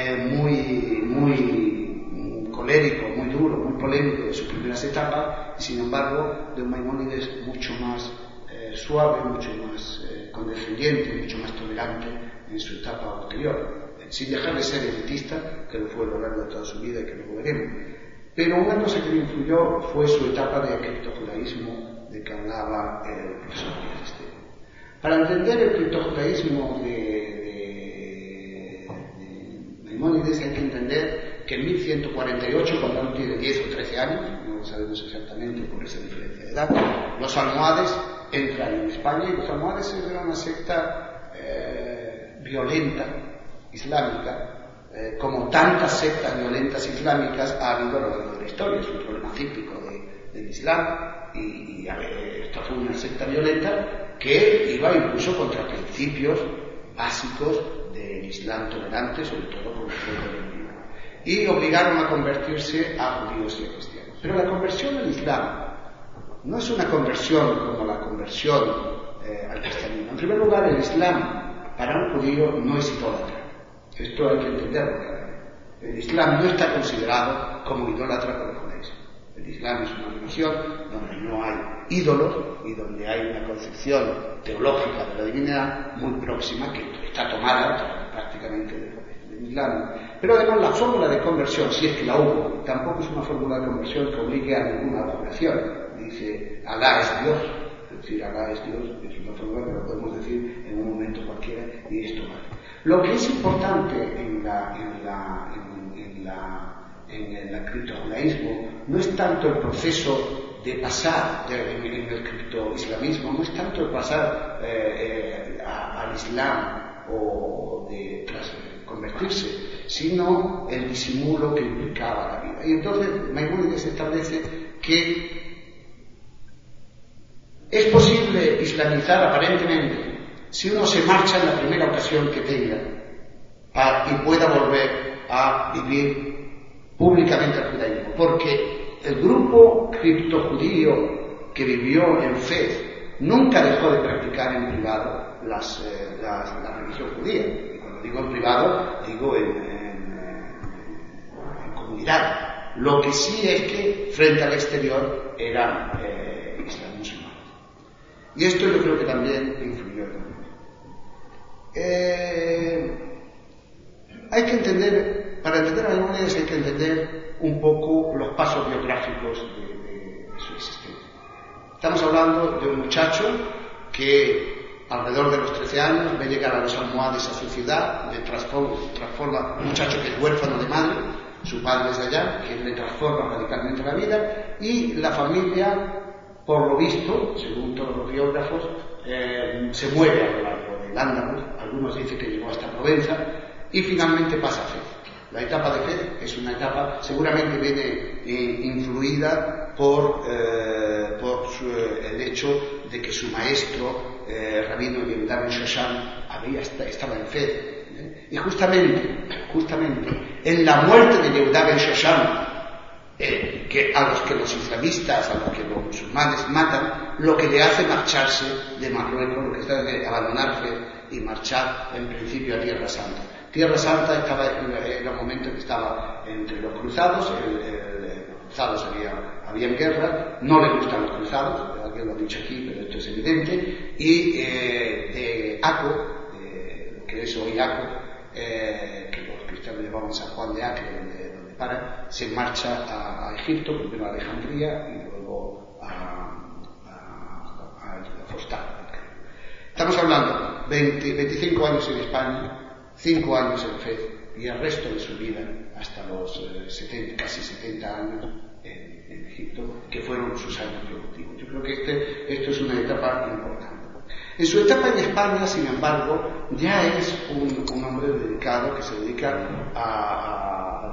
muy colérico, muy duro, muy polémico de sus primeras etapas, y sin embargo de un Maimónides mucho más suave, mucho más condescendiente, mucho más tolerante en su etapa posterior. sin dejar de ser elitista, que lo fue a lo largo de toda su vida y que luego veremos. Pero una cosa que le influyó fue su etapa de criptojudaísmo de que hablaba el profesor Díaz Esteve. Para entender el criptojudaísmo de Maimónides hay que entender que en 1148, cuando él tiene 10 o 13 años, no lo sabemos exactamente por esa diferencia de edad, los almohades entran en España, y los almohades eran una secta violenta, islámica, como tantas sectas violentas islámicas ha habido a lo largo de la historia. Es un problema típico del Islam, y esta fue una secta violenta que iba incluso contra principios básicos del Islam tolerante, sobre todo por el pueblo del Líbano, y obligaron a convertirse a judíos y a cristianos. Pero la conversión al Islam no es una conversión como la conversión al cristianismo. En primer lugar, el Islam para un judío no es idólatra. Esto hay que entenderlo claramente. El Islam no está considerado como idólatra por el judaísmo. El Islam es una religión donde no hay ídolos y donde hay una concepción teológica de la divinidad muy próxima, que está tomada prácticamente del Islam. Pero además la fórmula de conversión, si es que la hubo, tampoco es una fórmula de conversión que obligue a ninguna oración. Dice, Alá es Dios. Es decir, Alá es Dios, es una fórmula que lo podemos decir en un momento cualquiera y esto vale. Lo que es importante en el criptojudaísmo no es tanto el proceso de pasar en el criptoislamismo, no es tanto el pasar al Islam o de convertirse, sino el disimulo que implicaba la vida. Y entonces Maimónides establece que es posible islamizar aparentemente si uno se marcha en la primera ocasión que tenga y pueda volver a vivir públicamente el judaísmo, porque el grupo criptojudío que vivió en Fez nunca dejó de practicar en privado la religión judía. Y cuando digo en privado, digo en comunidad. Lo que sí es que frente al exterior eran islam musulmanes. Y esto yo creo que también influyó en hay que entender, para entender a Maimónides hay que entender un poco los pasos biográficos de su existencia. Estamos hablando de un muchacho que alrededor de los 13 años ve llegar a los almohades a su ciudad, le transforma un muchacho que es huérfano de madre, su padre es de allá, que le transforma radicalmente la vida, y la familia, por lo visto, según todos los biógrafos, se mueve a lo largo del Andalus. Algunos dicen que llegó hasta Provenza y finalmente pasa a Fez. La etapa de Fez es una etapa, seguramente viene influida por el hecho de que su maestro, Rabino Yehuda ben Shoshan, estaba en Fez. Y justamente en la muerte de Yehuda ben Shoshan, a los que los islamistas, a los que los musulmanes matan, lo que le hace marcharse de Marruecos, lo que está de abandonar Fez y marchar en principio a Tierra Santa. Tierra Santa era un momento que estaba entre los cruzados, los cruzados habían guerra, no le gustan los cruzados, alguien lo ha dicho aquí, pero esto es evidente, y de Aco, lo que es hoy Aco, que los cristianos llamaban San Juan de Acre, donde paran, se marcha a Egipto, primero a Alejandría y luego a Fostar. Estamos hablando 25 años en España, 5 años en Fez y el resto de su vida hasta los casi 70 años en Egipto, que fueron sus años productivos. Yo creo que esto es una etapa importante. En su etapa en España, sin embargo, ya es un hombre dedicado, que se dedica a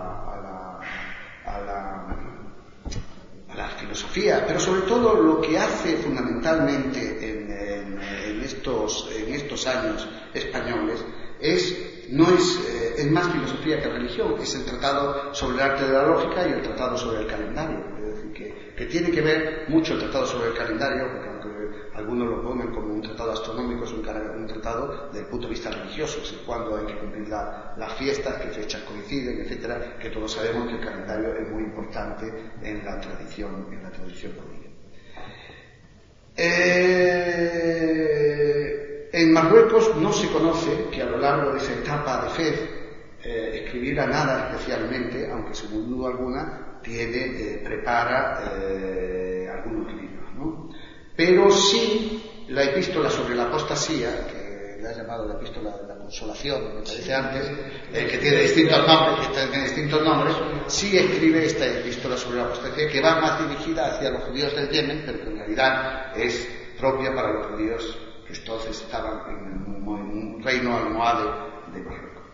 la filosofía, pero sobre todo lo que hace fundamentalmente en estos años españoles es más filosofía que religión. Es el tratado sobre el arte de la lógica y el tratado sobre el calendario. Es decir, que tiene que ver mucho el tratado sobre el calendario, porque aunque algunos lo ponen como un tratado astronómico, es un tratado desde el punto de vista religioso, es decir, cuándo hay que cumplir las fiestas, qué fechas coinciden, etcétera, que todos sabemos que el calendario es muy importante en la tradición judía. En Marruecos no se conoce que a lo largo de esa etapa de Fez escribiera nada especialmente, aunque sin duda alguna prepara algunos libros, ¿no? Pero sí la epístola sobre la apostasía, que le ha llamado la epístola de la consolación, me parece antes, que tiene distintos nombres, sí escribe esta epístola sobre la apostasía, que va más dirigida hacia los judíos del Yemen, pero que en realidad es propia para los judíos que entonces estaban en un reino almohade de Marruecos.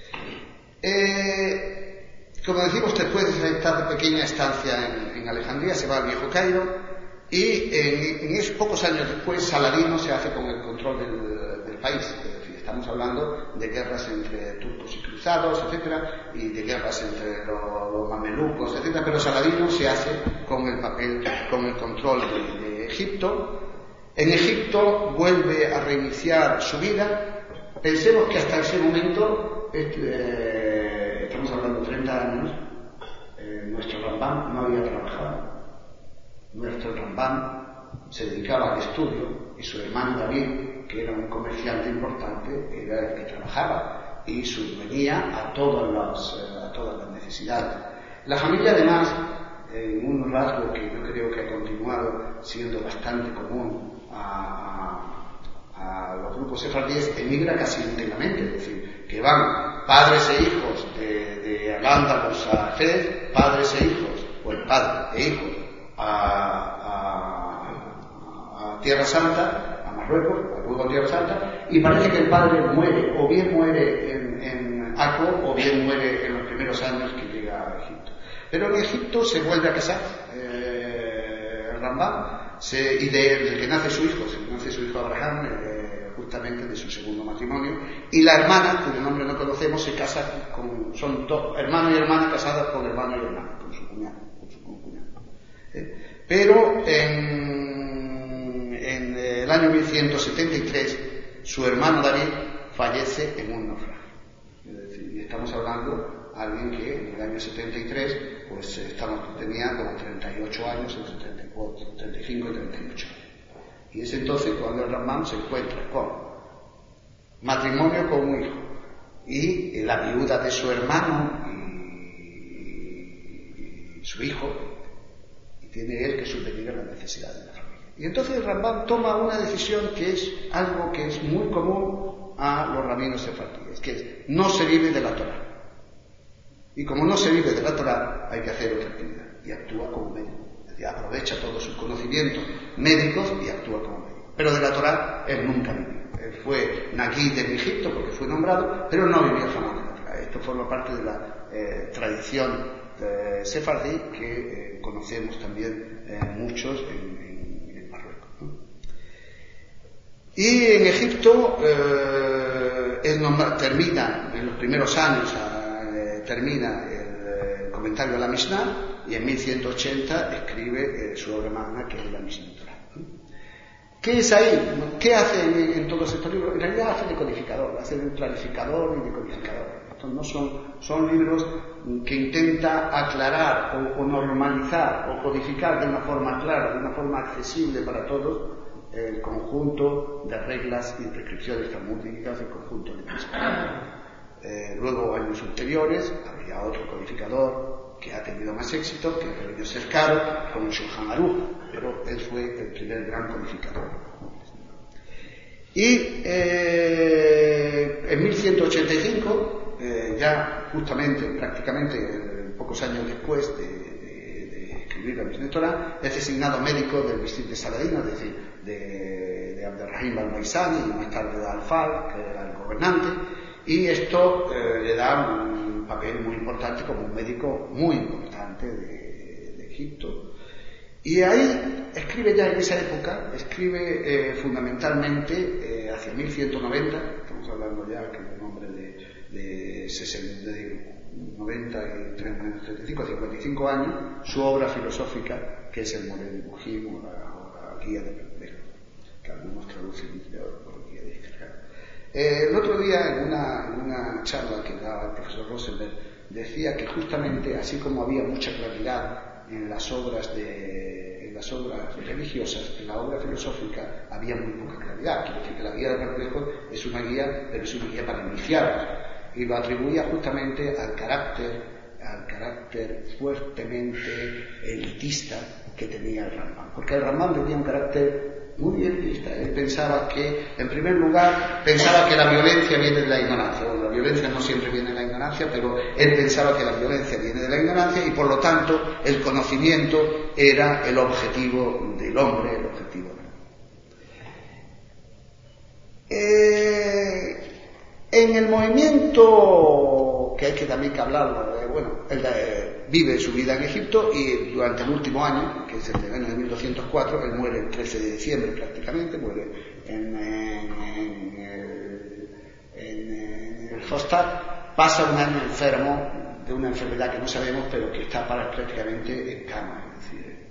Como decimos, después de esta pequeña estancia en Alejandría, se va al Viejo Cairo, y en esos pocos años después Saladino se hace con el control del país. Es decir, estamos hablando de guerras entre turcos y cruzados, etcétera, y de guerras entre los mamelucos, etcétera, pero Saladino se hace con el control de Egipto. En Egipto vuelve a reiniciar su vida. Pensemos que hasta ese momento, estamos hablando de 30 años, nuestro Rambam no había trabajado. Nuestro Rambam se dedicaba al estudio y su hermano David, que era un comerciante importante, era el que trabajaba y subvenía a todas las necesidades. La familia, además, un rasgo que yo creo que ha continuado siendo bastante común a los grupos sefardíes, emigra casi íntegramente, es decir, que van padres e hijos de Al-Ándalus a Fez, padres e hijos, o el padre e hijos a Tierra Santa, a Marruecos, luego a Tierra Santa, y parece que el padre muere, o bien muere en Aco, o bien muere en los primeros años que llega a Egipto. Pero en Egipto se vuelve a casar Rambam, y del que nace su hijo Abraham, justamente de su segundo matrimonio, y la hermana, cuyo nombre no conocemos, se casa son dos hermanos y hermanas casadas con hermano y hermana, con su cuñado. Pero en el año 1173 su hermano David fallece en un naufragio. Es decir, estamos hablando de alguien que en el año 73 pues tenía como 38 años, entre 34, 35 y 38 años. Y es entonces cuando el Rambam se encuentra con matrimonio con un hijo y la viuda de su hermano y su hijo, y tiene él que subvenir a las necesidades de la familia. Y entonces el Rambam toma una decisión que es algo que es muy común a los rabinos sefardíes, que es: no se vive de la Torá. Y como no se vive de la Torá, hay que hacer otra actividad, y actúa como médico. Es decir, aprovecha todos sus conocimientos médicos y actúa como médico. Pero de la Torá él nunca vivió. Él fue Naguí en Egipto porque fue nombrado, pero no vivió jamás de la Torá. Esto forma parte de la tradición sefardí que conocemos también muchos en Marruecos, ¿no? Y en Egipto él termina en los primeros años termina el comentario a la Mishnah, y en 1180 escribe su obra magna, que es la Mishnah Torah. ¿Qué es ahí? ¿Qué hace en todos estos libros? En realidad hace de codificador, hace de clarificador y de codificador. Estos no son libros que intenta aclarar o normalizar o codificar de una forma clara, de una forma accesible para todos, el conjunto de reglas y prescripciones talmúdicas del conjunto de Mishnah. Luego, años ulteriores, había otro codificador que ha tenido más éxito, que es el Yosef Karo, con el Shulchan Aruch, pero él fue el primer gran codificador. Y en 1185, ya justamente, prácticamente pocos años después de escribir la Mishneh Torah, es designado médico del distrito de Saladino, es decir, de Abderrahim al-Maisani, y más tarde de Al-Fal, que era el gobernante. Y esto le da un papel muy importante como un médico muy importante de Egipto. Y ahí escribe ya en esa época, fundamentalmente hacia 1190, estamos hablando ya que un hombre de 90 y 35 a 55 años, su obra filosófica, que es el Moreh Nevukhim, o la Guía de Perplejos, que algunos traducen por Guía de Descargar. El otro día, en una charla que daba el profesor Rosenberg, decía que justamente así como había mucha claridad en las obras en las obras religiosas, en la obra filosófica había muy poca claridad. Quiere decir que la guía de Perplejo es una guía, pero es una guía para iniciados, y lo atribuía justamente al carácter fuertemente elitista que tenía el Rambam, porque el Rambam tenía un carácter muy elitista. Él pensaba que, en primer lugar, pensaba que la violencia viene de la ignorancia. Bueno, la violencia no siempre viene de la ignorancia, pero él pensaba que la violencia viene de la ignorancia y, por lo tanto, el conocimiento era el objetivo del hombre, el objetivo del hombre. En el movimiento, que hay que también que hablarlo, él vive su vida en Egipto y durante el último año, que es el año de 1204, él muere el 13 de diciembre prácticamente, muere en el Fostat, pasa un año enfermo de una enfermedad que no sabemos, pero que está prácticamente en cama, es decir,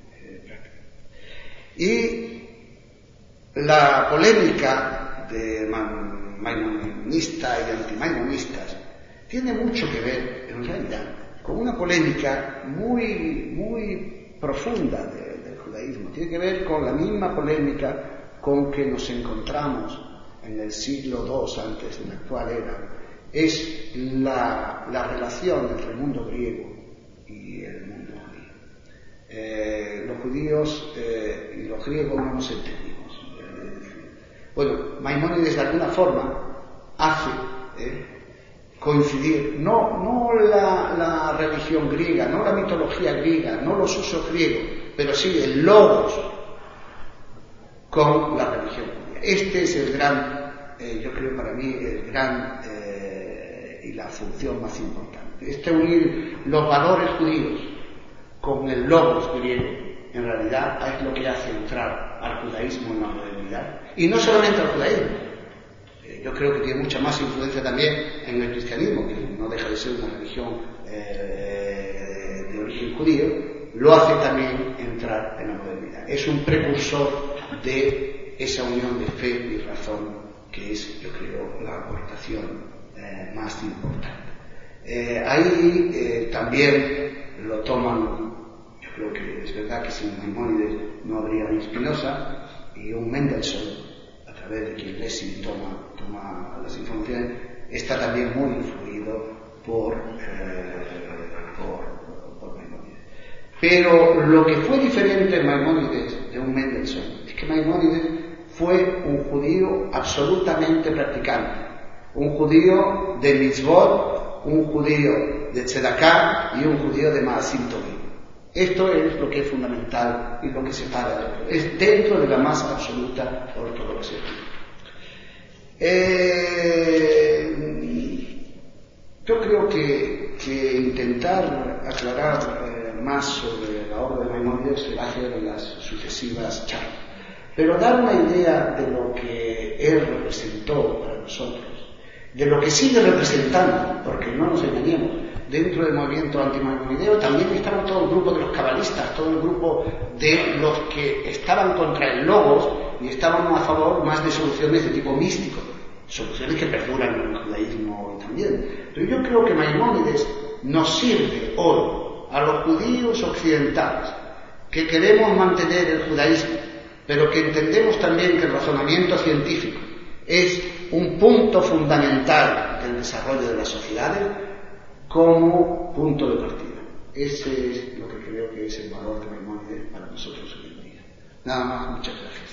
y la polémica de maimonista y antimaimonistas tiene mucho que ver, en realidad, con una polémica muy profunda del judaísmo. Tiene que ver con la misma polémica con que nos encontramos en el siglo II antes de la actual era. Es la relación entre el mundo griego y el mundo judío. Los judíos y los griegos no nos entendimos. Bueno, Maimónides de alguna forma hace coincidir no la religión griega, no la mitología griega, no los usos griegos, pero sí el logos con la religión judía. Este es el gran, yo creo para mí, el gran y la función más importante. Unir los valores judíos con el logos griego, en realidad es lo que hace entrar al judaísmo en la modernidad. Y no solamente al judaísmo, yo creo que tiene mucha más influencia también en el cristianismo, que no deja de ser una religión de origen judío, lo hace también entrar en la modernidad. Es un precursor de esa unión de fe y razón que es, yo creo, la aportación más importante. Ahí también lo toman. Yo creo que es verdad que sin Maimónides no habría un Spinoza y un Mendelssohn, a través de quien Lessing toma las informaciones, está también muy influido por Maimónides. Pero lo que fue diferente en Maimónides de un Mendelssohn es que Maimónides fue un judío absolutamente practicante, un judío de mitzvot, un judío de tzedakah y un judío de Maasim Tovim. Esto es lo que es fundamental y lo que separa, es dentro de la más absoluta ortodoxia. Yo creo que intentar aclarar más sobre la obra de Maimónides se va a hacer en las sucesivas charlas, pero dar una idea de lo que él representó para nosotros, de lo que sigue representando, porque no nos engañemos. Dentro del movimiento antimaimonideo también estaba todo el grupo de los cabalistas, todo el grupo de los que estaban contra el logos y estaban a favor más de soluciones de tipo místico, soluciones que perduran en el judaísmo también. Pero yo creo que Maimónides nos sirve hoy a los judíos occidentales que queremos mantener el judaísmo, pero que entendemos también que el razonamiento científico es un punto fundamental del desarrollo de las sociedades, como punto de partida. Ese es lo que creo que es el valor de Maimónides para nosotros hoy en día. Nada más, muchas gracias.